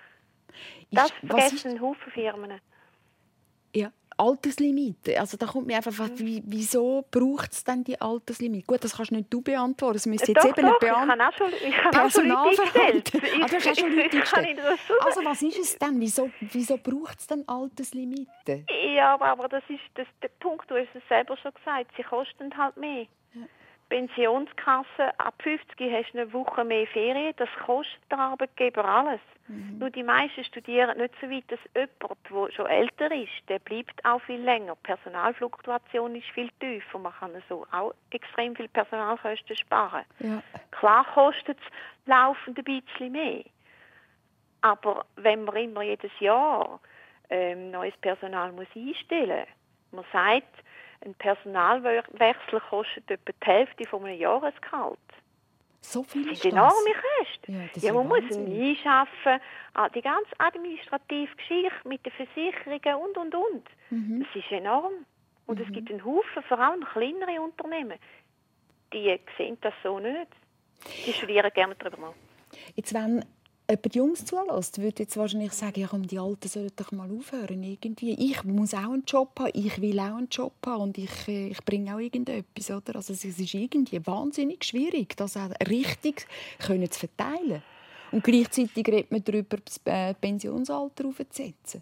Das vergessen ein Haufen Firmen.
Ja, Alterslimite. Also da kommt mir einfach, wieso braucht es denn die Alterslimite? Gut, das kannst nicht du beantworten. Das müsste jetzt eben
ich habe auch schon
Personalverwaltung.
Leute
Du hast auch schon Leute gestellt.
Also
was ist es denn? Wieso braucht es denn Alterslimite?
Ja, aber der Punkt, du hast es selber schon gesagt, sie kosten halt mehr. Ja. Pensionskasse, ab 50 hast du eine Woche mehr Ferien, das kostet der Arbeitgeber alles. Nur die meisten studieren nicht so weit, dass jemand, der schon älter ist, der bleibt auch viel länger. Die Personalfluktuation ist viel tiefer, man kann so auch extrem viel Personalkosten sparen.
Ja.
Klar kostet es laufend ein bisschen mehr. Aber wenn man immer jedes Jahr neues Personal muss einstellen muss, man sagt, ein Personalwechsel kostet etwa die Hälfte von einem Jahresgehalt.
So viel
Das
ist
sind
das?
enorme Kosten.
Ja, das
Ja,
ist
man muss
Wahnsinn.
ihn einschaffen, die ganze administrative Geschichte mit den Versicherungen und.
Mhm.
Das ist enorm. Und es gibt einen Haufen, vor allem kleinere Unternehmen, die sehen das so nicht. Die studieren gerne darüber nach.
Jetzt, wenn jemand Jungs zulässt, würde jetzt wahrscheinlich sagen, ja, komm, die Alten sollen doch mal aufhören. Irgendwie. Ich muss auch einen Job haben, ich will auch einen Job haben und ich bringe auch irgendetwas. Oder? Also es ist irgendwie wahnsinnig schwierig, das auch richtig zu verteilen. Und gleichzeitig redet man darüber, das Pensionsalter aufzusetzen.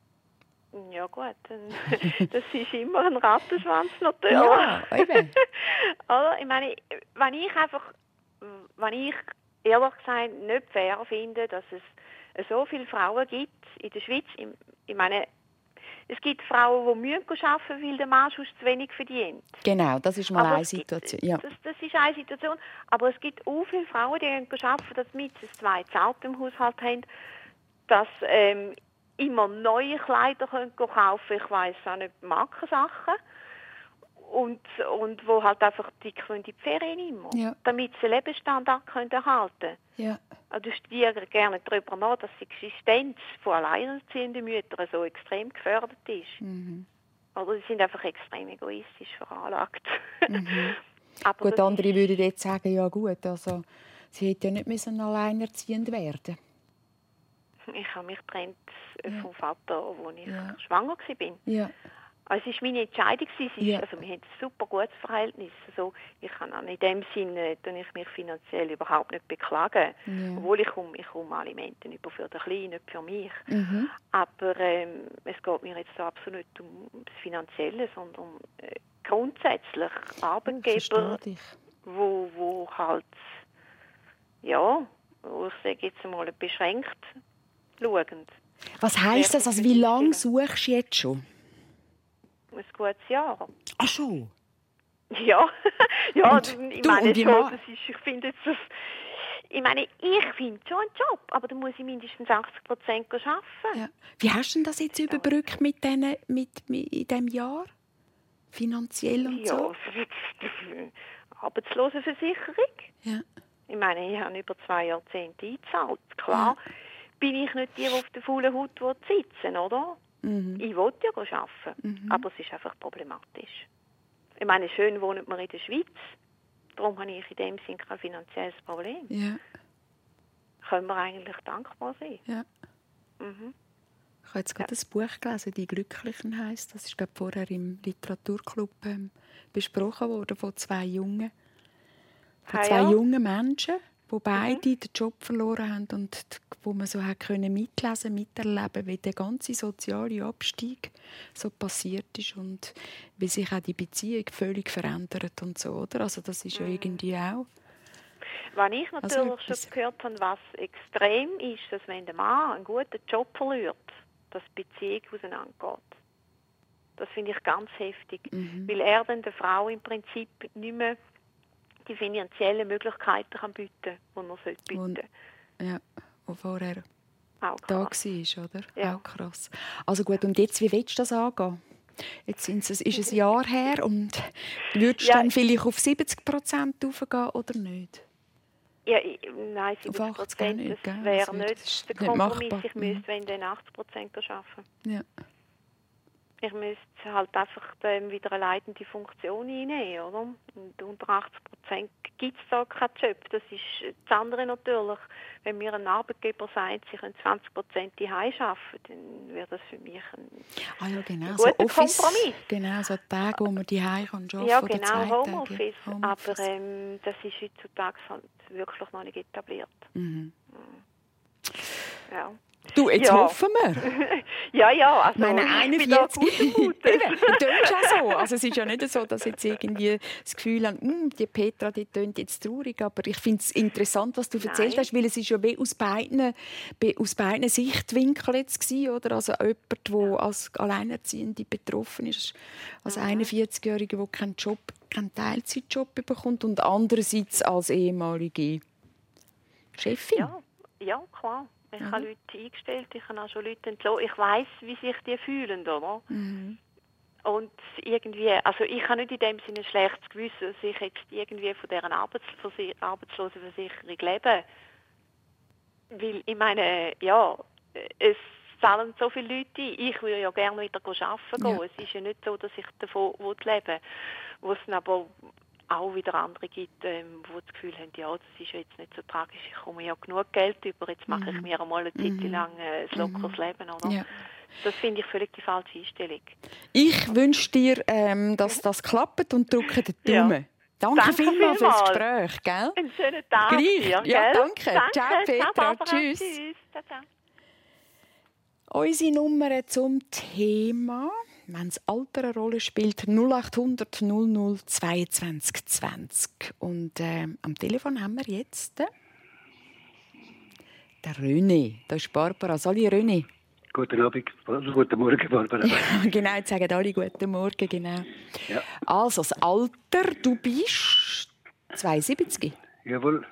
Ja gut, das ist immer ein Rattenschwanz natürlich.
Ja, eben.
Oder? Ich meine, wenn ich ehrlich gesagt nicht fair finde, dass es so viele Frauen gibt in der Schweiz. Ich meine, es gibt Frauen, die arbeiten müssen, weil der Mann sonst zu wenig verdient.
Genau, das ist mal
Aber
eine Situation. Ja.
Das ist eine Situation. Aber es gibt auch viele Frauen, die arbeiten, damit sie 2 Autos im Haushalt haben, dass immer neue Kleider kaufen können. Ich weiss auch nicht, Markensachen. Und wo halt einfach die in die Ferien immer, damit sie den Lebensstandard erhalten können.
Ja.
Also ich studiere gerne darüber nach, dass die Existenz von alleinerziehenden Müttern so extrem gefördert ist.
Mhm.
Oder sie sind einfach extrem egoistisch veranlagt.
Mhm.
Aber
Gut, andere würden jetzt sagen, ja gut, also sie hätte ja nicht müssen alleinerziehend werden.
Ich habe mich getrennt vom Vater, als ich schwanger war.
Ja.
Also es war meine Entscheidung.
Ja.
Also wir haben ein super gutes Verhältnis. Also ich kann auch in dem Sinne ich mich finanziell überhaupt nicht beklagen.
Ja.
Obwohl ich komme Alimente über für den Kleinen, nicht für mich.
Mhm.
Aber es geht mir jetzt absolut nicht um das Finanzielle, sondern grundsätzlich Arbeitgeber, wo halt, ja, wo ich sage jetzt mal beschränkt schauen.
Was heisst das? Also wie lange suchst du jetzt schon?
Ein gutes Jahr.
Ach schon?
Ja, ja,
und,
ich meine schon, ich finde jetzt das... Ich meine, ich finde schon einen Job, aber da muss ich mindestens 80% arbeiten.
Ja. Wie hast du denn das jetzt überbrückt mit in diesem Jahr? Finanziell und so?
Ja, Arbeitslosenversicherung. Ja. Ich meine, ich habe über 2 Jahrzehnte eingezahlt. Klar bin ich nicht die auf der faulen Haut sitzen, oder? Mhm. Ich will ja arbeiten, aber es ist einfach problematisch. Ich meine, schön wohnt man in der Schweiz. Darum habe ich in dem Sinne kein finanzielles Problem.
Ja.
Können wir eigentlich dankbar sein.
Ja.
Mhm.
Ich habe jetzt gerade ein Buch gelesen, «Die Glücklichen» heisst. Das ist gerade vorher im Literaturclub besprochen worden von 2 jungen Menschen, die beide den Job verloren haben und wo man so mitlesen, miterleben, wie der ganze soziale Abstieg so passiert ist und wie sich auch die Beziehung völlig verändert und so, oder? Also das ist ja irgendwie auch...
Was ich natürlich schon gehört habe, was extrem ist, dass wenn der Mann einen guten Job verliert, dass die Beziehung auseinandergeht. Das finde ich ganz heftig, weil er dann der Frau im Prinzip nicht mehr die finanziellen Möglichkeiten kann bieten, die er bieten sollte.
Ja, wo vorher
auch
da war, oder?
Ja.
Auch krass. Also gut, und jetzt, wie willst du das angehen? Jetzt ist ein Jahr her und würdest du dann vielleicht auf 70% raufgehen oder nicht?
Ja, nein, 70%
nicht,
das wäre nicht der Kompromiss.
Machbar.
Ich müsste, wenn dann 80% arbeiten.
Ja.
Ich müsste halt einfach wieder eine leitende Funktion einnehmen, oder? Und unter 80% gibt es da keinen Job. Das ist das andere natürlich. Wenn mir ein Arbeitgeber sagt, sie können 20% die Heim arbeiten, dann wäre das für mich ein guter Kompromiss.
Genau, so Tage, wo man die Heim arbeiten kann.
Ja, genau, Homeoffice. Aber das ist heutzutage halt wirklich noch nicht etabliert.
Mhm.
Ja.
Du, jetzt hoffen wir.
Ja, also
meine 41.
Du
tönst auch so. Also es ist ja nicht so, dass jetzt irgendwie das Gefühl haben, die Petra, die tönt jetzt traurig. Aber ich finde es interessant, was du erzählt hast, weil es ist ja wie aus beiden Sichtwinkeln jetzt gewesen, oder? Also jemand, der als Alleinerziehende betroffen ist, als 41-Jährige, der keinen Teilzeitjob bekommt und andererseits als ehemalige Chefin.
Ja, klar. Ich habe Leute eingestellt, ich habe auch schon Leute entlassen. Ich weiss, wie sich die fühlen, oder? Mhm. Und irgendwie, also ich habe nicht in dem Sinne ein schlechtes Gewissen, dass ich jetzt irgendwie von dieser Arbeitslosenversicherung lebe. Weil, ich meine, ja, es zahlen so viele Leute ein. Ich würde ja gerne wieder arbeiten gehen. Ja. Es ist ja nicht so, dass ich davon leben will. Wo es aber auch wieder andere gibt, die das Gefühl haben, ja, das ist ja jetzt nicht so tragisch, ich komme ja genug Geld über, jetzt mache ich mir einmal eine Zeit lang ein lockeres Leben, oder? Ja. Das finde ich völlig die falsche Einstellung.
Ich wünsche dir, dass das klappt und drücke den Daumen. Ja. Danke vielmals fürs Gespräch, gell?
Einen schönen Tag dir,
ja, danke. Ciao, Petra. Tschüss.
Ciao, ciao.
Unsere Nummer zum Thema, wenn das Alter eine Rolle spielt, 0800 00 22 20. Und am Telefon haben wir jetzt den René. Das ist Barbara. Sali René.
Guten Abend, guten Morgen, Barbara.
Ja, genau, jetzt sagen alle guten Morgen, genau. Ja. Also, das Alter, du bist 72.
Jawohl.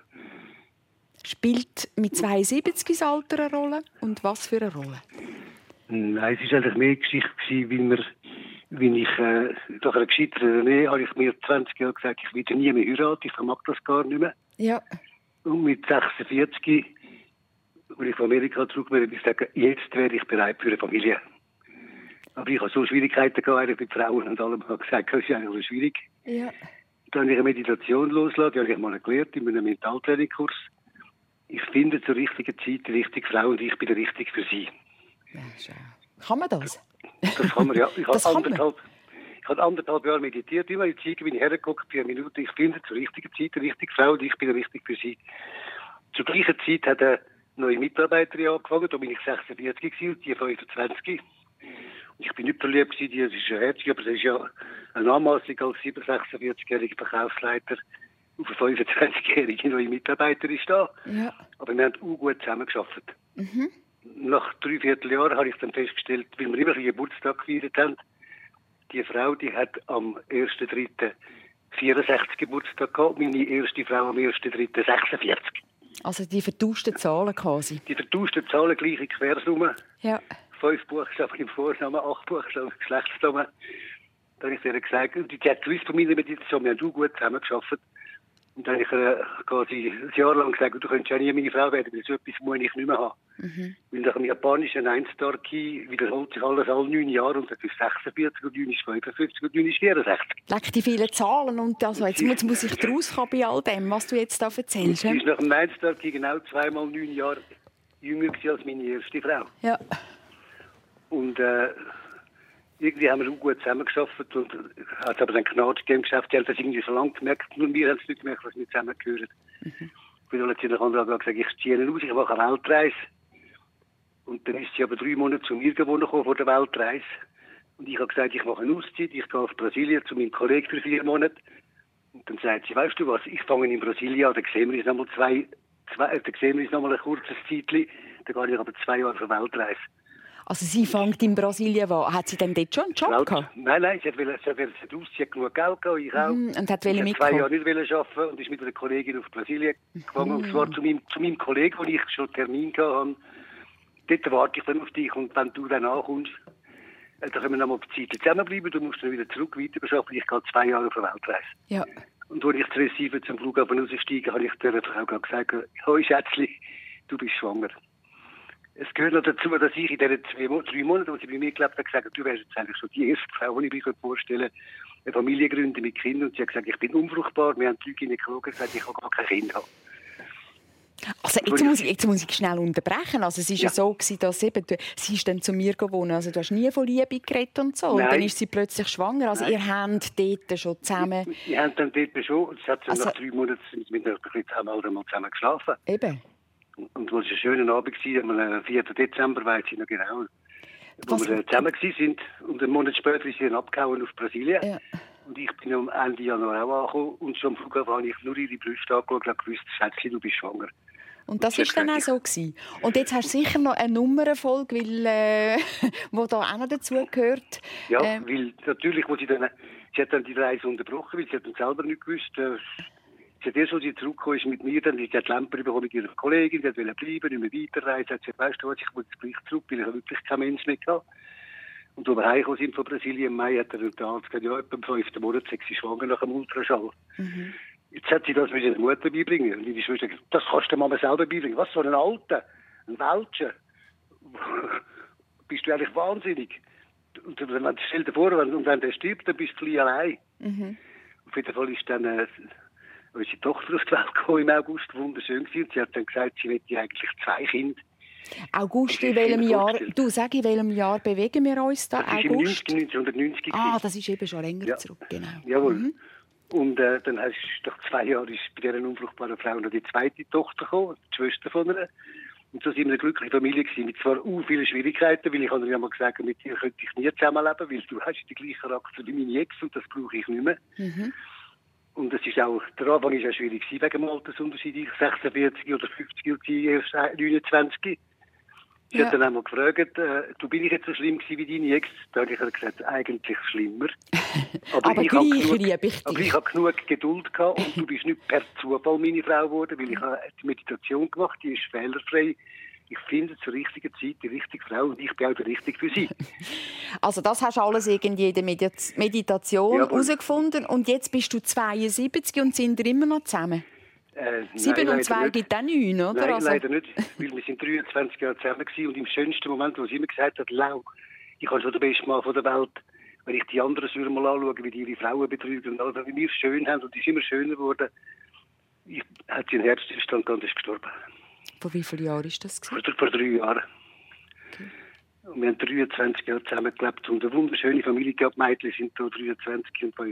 Spielt mit 72 das Alter eine Rolle? Und was für eine Rolle?
Nein, es war eigentlich mehr eine Geschichte, weil ich nach einer gescheiterten Ehe habe ich mir 20 Jahre gesagt, ich werde nie mehr heiraten, ich mag das gar nicht mehr.
Ja.
Und mit 46, als ich von Amerika zurück bin, habe ich gesagt, jetzt wäre ich bereit für eine Familie. Aber ich habe so Schwierigkeiten gehabt, mit Frauen und allem, habe gesagt, das ist eigentlich so schwierig.
Ja.
Dann habe ich eine Meditation losgelassen, die habe ich mal gelernt in einem Mentaltrainingkurs. Ich finde zur richtigen Zeit die richtige Frau und ich bin der Richtige für sie.
Ja, kann man das?
Das kann man, ja. Ich habe anderthalb Jahre meditiert, immer in die Zeit bin ich hergeguckt, 4 Minuten. Ich finde zur richtigen Zeit die richtige Frau und ich bin der Richtige für sie. Zur gleichen Zeit hat eine neue Mitarbeiterin angefangen, da bin ich 46 und die 25. Und ich bin nicht verliebt gewesen, die ist ja herzig, aber das ist ja eine Anmaßung als 46-jähriger Verkaufsleiter auf eine 25-jährige neue Mitarbeiterin ist da. Ja. Aber wir haben auch gut zusammengearbeitet. Mhm. Nach 3/4 Jahren habe ich dann festgestellt, weil wir immer einen Geburtstag gefeiert haben, die Frau, die hat am 1.3. 64 Geburtstag gehabt, meine erste Frau am 1.3. 46.
Also die vertauschten Zahlen quasi?
Die vertauschten Zahlen, gleiche Quersumme.
Ja.
5 Buchstaben im Vornamen, 8 Buchstaben im Geschlechtsnamen. Da habe ich ihr gesagt, und die hat gewusst von meiner Meditation, wir haben auch gut zusammengearbeitet. Und dann habe ich quasi ein Jahr lang gesagt, du könntest ja nie meine Frau werden, weil so etwas muss ich nicht mehr haben. Mhm. Weil nach dem japanischen Einstar-Ki wiederholt sich alles alle 9 Jahre und das ist 46 und 9 ist 55 und 9 ist 64.
Leck die vielen Zahlen und also jetzt muss ich rauskommen bei all dem, was du jetzt da erzählst.
Sie ist nach dem Einstar-Ki genau 2 mal 9 Jahre jünger als meine erste Frau.
Ja.
Und irgendwie haben wir auch gut zusammengearbeitet und hat es aber dann Gnade gegeben, die haben das irgendwie so lange gemerkt, nur wir haben es nicht gemerkt, was wir zusammengehören. Mhm. Weil hat sie nach anderer gesagt, ich ziehe ihn aus, ich mache eine Weltreise. Und dann ist sie aber 3 Monate zu mir gewohnt vor der Weltreise. Und ich habe gesagt, ich mache eine Auszeit, ich gehe auf Brasilien zu meinem Kollegen für 4 Monate. Und dann sagt sie, weißt du was, ich fange in Brasilien an, dann sehen wir uns nochmal ein kurzes Zeitchen, dann gehe ich aber 2 Jahre auf eine Weltreise.
Also sie fängt in Brasilien an. Hat sie denn dort schon einen Job gehabt?
Nein, sie hat genug Geld gehabt, ich auch.
Und hat
mitkommen.
Sie
2 Jahre nicht arbeiten und ist mit einer Kollegin auf Brasilien gegangen. Und zwar zu meinem Kollegen, wo ich schon einen Termin hatte. Dort warte ich dann auf dich und wenn du dann ankommst, dann können wir noch mal auf die Zeit zusammenbleiben. Du musst dann wieder zurück weiterarbeiten. Ich gehe 2 Jahre auf eine Weltreise. Ja. Und als ich zu Recife zum Flughafen raussteige, habe ich der Frau gesagt, «Hoi Schätzli, du bist schwanger.» Es gehört noch dazu, dass ich in diesen 3 Monaten, als sie bei mir gelebt hat, gesagt habe, du wärst jetzt eigentlich schon die erste Frau, die ich mir vorstellen könnte, eine Familie gründen mit Kindern. Und sie hat gesagt, ich bin unfruchtbar. Wir haben die Gynäkologen gesagt, ich kann gar kein Kind haben.
Also jetzt muss ich schnell unterbrechen. Also es war ja so, dass eben, sie ist dann zu mir gewohnt. Also du hast nie von Liebe geredet und so. Nein. Und dann ist sie plötzlich schwanger. Also ihr habt dort schon zusammen...
Wir haben dann dort schon. Und sie hat so nach 3 Monaten mit mir zusammen geschlafen.
Eben.
Und es war ein schöner Abend, am 4. Dezember, weiß ich noch genau, wo wir zusammen waren. Und einen Monat später ist sie dann abgehauen auf Brasilien. Ja. Und ich bin am Ende Januar auch angekommen. Und schon am Flughafen habe ich nur ihre Brüste angeschaut und gewusst, Schätzchen, du bist schwanger.
Und das war dann auch so gewesen. Und jetzt hast du sicher noch eine Nummernfolge, weil, wo da auch noch dazu gehört.
Ja, weil natürlich, sie hat dann die Reise unterbrochen, weil sie hat dann selber nicht gewusst, Sie hat erst, als sie zurückgekommen ist mit mir, dann die hat die Lampe bekommen mit ihrer Kollegin, die wollte bleiben, nicht mehr weiterreisen. Sie hat gesagt, weißt du was, ich muss jetzt gleich zurück, weil ich wirklich keinen Mensch mehr hatte. Und als wir heimgekommen sind von Brasilien im Mai, hat der Arzt gesagt, ja, etwa im 5. Monat sei sie schwanger nach dem Ultraschall. Mhm. Jetzt hat sie das mit ihrer Mutter beibringen. Und die Schwester gesagt, das kannst du der Mama selber beibringen. Was, so ein Alter, ein Weltscher? Bist du eigentlich wahnsinnig? Und stell dir vor, wenn der stirbt, dann bist du gleich allein. Mhm. Auf jeden Fall ist dann unsere Tochter auf die Welt gekommen im August, wunderschön gewesen. Und sie hat dann gesagt, sie möchte eigentlich 2 Kinder.
August, in welchem Jahr? Du, sag, in welchem Jahr bewegen wir uns da?
Das
August?
Ist 1990.
Das ist eben schon länger zurück, genau.
Jawohl. Mhm. Und dann ist nach 2 Jahren ist bei dieser unfruchtbaren Frau noch die zweite Tochter gekommen, die Schwester von ihr. Und so sind wir eine glückliche Familie gewesen, mit zwar viele Schwierigkeiten, weil ich habe ja mal gesagt, mit dir könnte ich nie zusammenleben, weil du hast den gleichen Charakter wie meine Ex und das brauche ich nicht mehr. Mhm. Und es ist auch, der Anfang war auch schwierig gewesen, wegen dem Altersunterschied. Ich 46 oder 50 und sie erst 29. Sie hat dann einmal gefragt, du bin ich jetzt so schlimm gewesen wie deine Ex? Da habe ich gesagt, eigentlich schlimmer.
Aber ich
habe genug Geduld gehabt und du bist nicht per Zufall meine Frau geworden, weil ich habe die Meditation gemacht, die ist fehlerfrei. Ich finde zur richtigen Zeit die richtige Frau und ich bin auch der Richtige für sie.
Also das hast du alles irgendwie in der Meditation herausgefunden und jetzt bist du 72 und sind immer noch zusammen? 7 und 2 gibt auch 9, oder?
Nein, leider nicht, weil wir sind 23 Jahre zusammen gewesen und im schönsten Moment, wo sie immer gesagt hat, Lau, ich habe schon den besten Mann von der Welt, wenn ich die anderen Säuren mal anschaue, wie die ihre Frauen betrügen und also, wie wir es schön haben und die ist immer schöner geworden, hat sie einen Herzstillstand gehabt und ist gestorben.
Vor wie vielen Jahren ist das?
Vor 3 Jahren. Okay. Und wir haben 23 Jahre zusammen gelebt und eine wunderschöne Familie gehabt. Die Mädchen sind da 23 und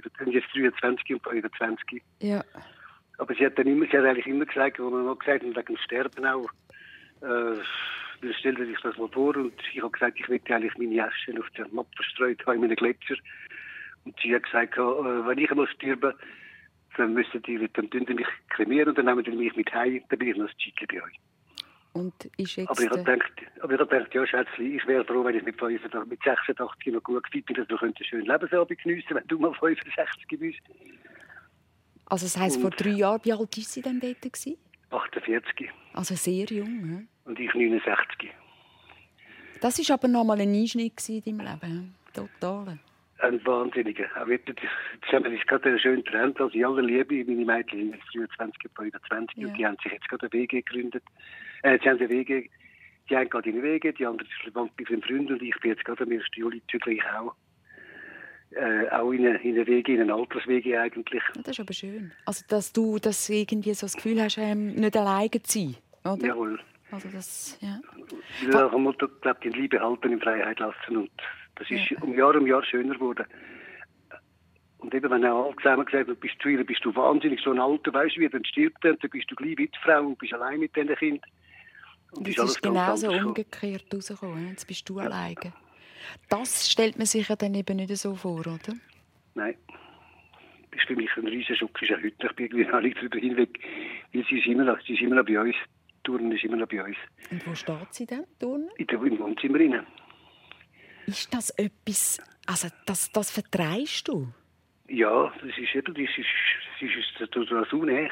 25.
Ja.
Aber sie hat eigentlich immer gesagt, wo wir noch gesagt haben, wegen dem Sterben auch, stell dir sich das mal vor. Und ich habe gesagt, ich möchte eigentlich meine Asche auf der Mappe verstreut haben, in meinen Gletscher. Und sie hat gesagt, wenn ich einmal sterbe, dann müssen die mich kremieren und dann nehmen die mich mit heim, dann bin ich noch ein Zeitchen bei euch.
Und ist jetzt
aber ich habe gedacht, ja Schätzli, ich wäre froh, wenn ich mit 86 noch gut fit bin, dass wir einen schönen Lebensabend geniessen, wenn du mal 65 bist.
Also das heisst, vor 3 Jahren, wie alt war sie denn dort?
48.
Also sehr jung, he?
Und ich 69.
Das war aber noch mal ein Einschnitt in deinem Leben, total.
Ein Wahnsinniger. Jetzt haben wir gerade einen schönen Trend, also in aller Liebe, meine Mädchen sind jetzt 23 und 25 und die haben sich jetzt gerade eine WG gegründet. Sie haben eine WG, die einen gerade in eine WG, die andere ist bei einem Freund und ich bin jetzt gerade am 1. Juli zügig auch in eine WG, in eine Alters-WG eigentlich.
Das ist aber schön. Also, dass du irgendwie so das Gefühl hast, nicht alleine zu sein, oder?
Jawohl.
Also das, ja.
Ich habe auch Motto, glaube in Liebe halten, in Freiheit lassen und das ist um Jahr schöner geworden. Und eben, wenn auch alle zusammen gesagt haben, bist du wahnsinnig, so ein Alter, weißt du, wie dann stirbt er, dann bist du gleich Witfrau und bist allein mit diesen Kindern.
Und das ist genauso umgekehrt rausgekommen. Jetzt bist du alleine. Das stellt man sich ja dann eben nicht so vor, oder?
Nein. Das ist für mich ein riesen Schock. Ich bin irgendwie nicht darüber hinweg. Weil sie ist immer noch bei uns. Turnen ist immer noch bei uns.
Und wo steht sie denn, Turnen?
Im Wohnzimmer rein.
Ist das etwas, also das vertreibst du?
Ja, das ist eben, das ist so näher.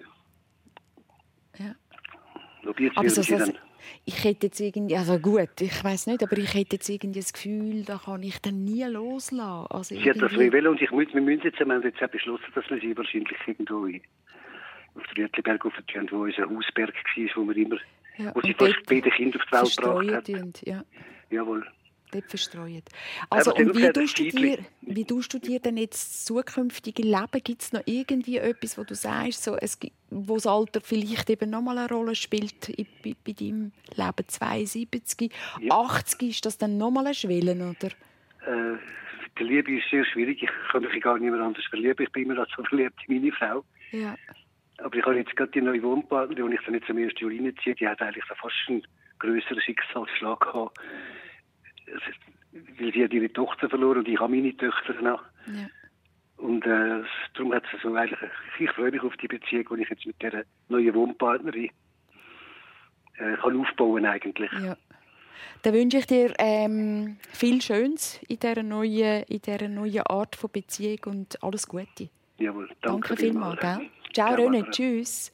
Ja.
Aber
ich hätte jetzt irgendwie, also gut, ich weiss nicht, aber ich hätte jetzt irgendwie das Gefühl, da kann ich dann nie loslassen. Also
sie hat das wollen und wir müssen jetzt auch beschlossen, dass wir sie wahrscheinlich irgendwo auf der Rütliberg aufziehen, wo unser Hausberg war, wo wir immer, wo sie fast beide Kinder auf die Welt gebracht hat.
Ja.
Jawohl.
Dort verstreut. Also, und wie tust du dir denn jetzt das zukünftige Leben? Gibt es noch irgendwie etwas, wo du sagst, so, wo das Alter vielleicht eben noch mal eine Rolle spielt bei deinem Leben? 72, ja. 80, ist das dann noch mal eine Schwelle, oder?
Die Liebe ist sehr schwierig. Ich kann mich gar nicht mehr anders verlieben. Ich bin immer noch so verliebt in meine Frau.
Ja.
Aber ich habe jetzt gerade die neue Wohnpartnerin, die ich dann jetzt am 1. Juli ziehe, die hat eigentlich fast einen grösseren Schicksalsschlag gehabt. Weil sie hat ihre Tochter verloren und ich habe meine Töchter noch. Ja. Und darum hat sie so eigentlich, ich freue mich auf die Beziehung, die ich jetzt mit dieser neuen Wohnpartnerin kann aufbauen eigentlich.
Ja. Dann wünsche ich dir viel Schönes in dieser neuen Art von Beziehung und alles Gute.
Jawohl,
danke vielmals. Ciao, René. Tschüss.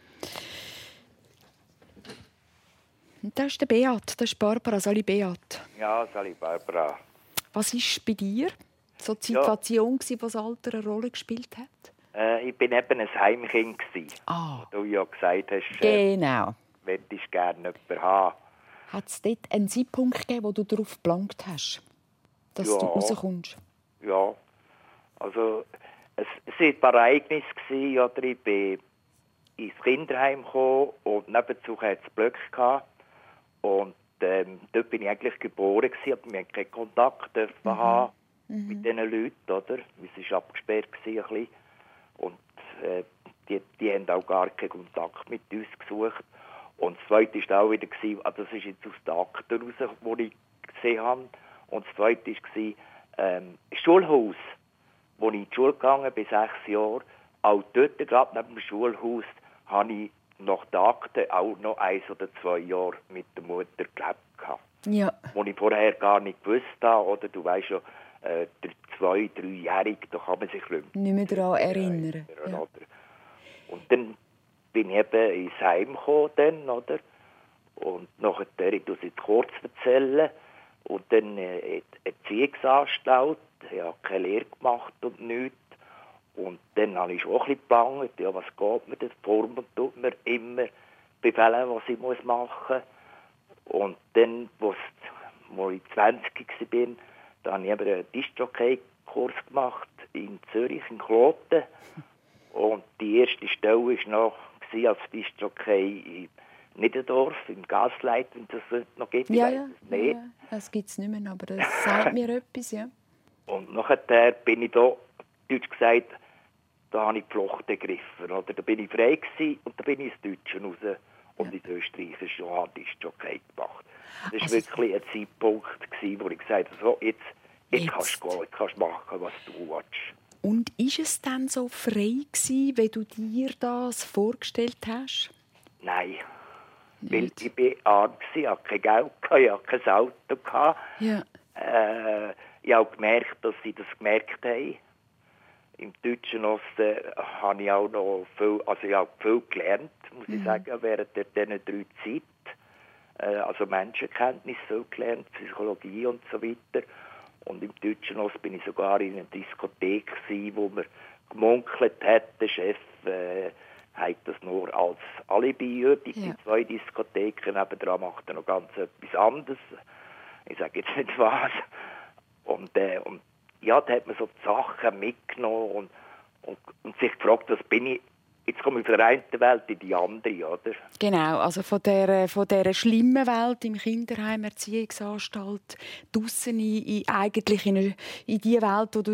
Und das ist der Beat, das ist Barbara. Sali Beat.
Ja, Sali Barbara.
Was war bei dir so die Situation, wo das Alter eine Rolle gespielt hat?
Ich war eben ein Heimkind.
Ah.
Du ja gesagt hast,
genau.
möchtest gerne jemanden haben.
Hat es dort einen Zeitpunkt gegeben, wo du darauf geblankt hast, dass du rauskommst?
Ja, also es waren ein paar Ereignisse. Oder ich bin ins Kinderheim gekommen und nebenzu hatte es Blöcke gehabt. Und dort bin ich eigentlich geboren gewesen, aber wir hatten keinen Kontakt haben mit diesen Leuten, oder? Es war abgesperrt ein bisschen. Und die haben auch gar keinen Kontakt mit uns gesucht. Und das Zweite war auch wieder, also das ist jetzt aus den Akten raus, wo ich gesehen habe. Und das Zweite war Schulhaus, wo ich in die Schule gegangen bin, 6 Jahre. Auch dort, gerade neben dem Schulhaus, habe ich nach den Akten auch noch 1 oder 2 Jahre mit der Mutter gelebt.
Ja.
Wo ich vorher gar nicht gewusst habe. Oder du weißt ja, der 2-, 3-Jährige, da kann man sich nicht
mehr daran erinnern.
Ja. Und dann bin ich eben ins Heim gekommen, oder? Und nachher, ich muss es jetzt kurz erzählen, und dann Erziehungsanstalt, ich habe keine Lehre gemacht und nichts. Und dann habe ich schon ein bisschen gebangt, ja, was geht mir, das Formen tut mir immer befehlen, was ich machen muss. Und dann, als ich 20 war, da habe ich einen Disc-Jockey-Kurs gemacht in Zürich, in Kloten. Und die erste Stelle war noch als Disc-Jockey in Niederdorf, im Gasleit, wenn das noch gibt.
Ja, das gibt es nicht mehr, aber das sagt mir etwas, ja.
Und nachher bin ich da, deutsch gesagt, da habe ich die Flucht ergriffen. Oder? Da bin ich frei gewesen, und da bin ich ins Deutsche raus. Und ins Österreichische habe ich Disc-Jockey gemacht. Das war wirklich ein Zeitpunkt, wo ich gesagt habe, so, jetzt kannst du gehen, jetzt kannst du machen, was du willst.
Und ist es dann so frei gewesen, wie du dir das vorgestellt hast?
Nein. Weil ich war arm, ich hatte kein Geld, ich hatte kein Auto.
Ja.
Ich habe gemerkt, dass sie das gemerkt haben. Im Deutschen Osten habe ich auch noch viel gelernt, muss ich sagen, während diesen 3 Zeiten. Also Menschenkenntnis viel gelernt, Psychologie und so weiter. Und im Deutschen Osten bin ich sogar in einer Diskothek gewesen, wo man gemunkelt hat, der Chef hat das nur als Alibi. Die 2 Diskotheken nebenan macht er noch ganz etwas anderes. Ich sage jetzt nicht was. Und ja, da hat man so die Sachen mitgenommen und sich gefragt, was bin ich. Jetzt komme ich von der einen Welt in die andere, oder?
Genau, also von dieser schlimmen Welt im Kinderheim, Erziehungsanstalt, draussen eigentlich in die Welt, wo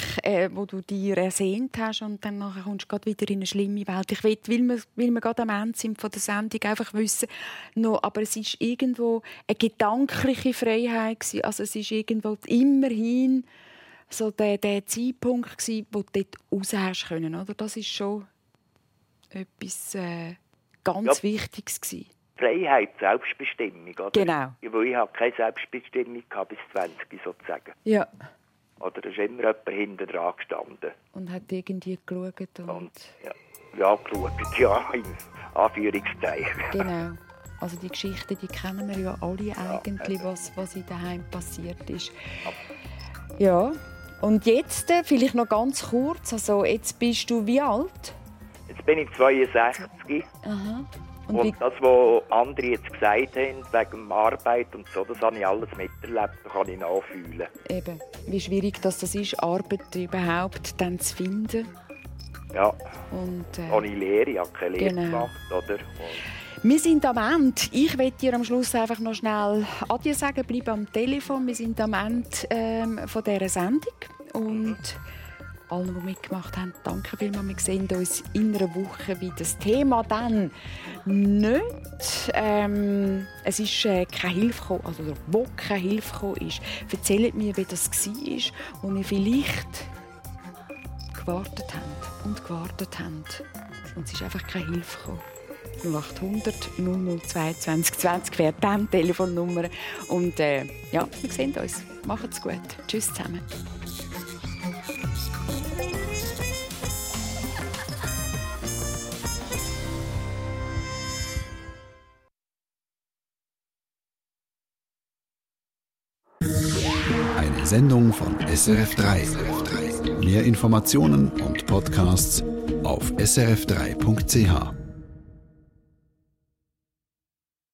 du dir ersehnt hast, und dann nachher kommst du gerade wieder in eine schlimme Welt. Ich will, weil wir gerade am Ende sind von der Sendung, einfach wissen, aber es ist irgendwo eine gedankliche Freiheit gewesen. Also es ist irgendwo immerhin so der Zeitpunkt gewesen, wo du dort raus hast können, oder? Das ist schon etwas ganz Wichtiges gewesen.
Freiheit, Selbstbestimmung, oder?
Genau.
Weil ich habe keine Selbstbestimmung bis 20 sozusagen.
Ja.
Oder da ist immer jemand hinten dran gestanden.
Und hat irgendwie geschaut.
Geschaut, ja, in Anführungszeichen.
Genau. Also die Geschichten, die kennen wir ja alle eigentlich, was in daheim passiert ist. Ja. Und jetzt vielleicht noch ganz kurz, also jetzt bist du wie alt?
Jetzt bin ich 62.
Aha.
Und das, was andere jetzt gesagt haben, wegen Arbeit und so, das habe ich alles miterlebt, das kann ich nachfühlen.
Eben, wie schwierig das ist, Arbeit überhaupt dann zu finden.
Ja,
und
ohne Lehre, ich habe keine Lehre gemacht, oder?
Wir sind am Ende. Ich möchte dir am Schluss einfach noch schnell Adieu sagen, bleib am Telefon. Wir sind am Ende von dieser Sendung. Und allen, die mitgemacht haben, danke vielmals. Wir sehen uns in einer Woche, wie das Thema dann nicht. Es ist keine Hilfe gekommen, also wo keine Hilfe gekommen ist. Erzählt mir, wie das war, wo ihr vielleicht gewartet habt. Und es ist einfach keine Hilfe gekommen. 0800 0022 20 wäre die Telefonnummer. Und wir sehen uns. Macht's gut. Tschüss zusammen.
Sendung von SRF3. Mehr Informationen und Podcasts auf srf3.ch.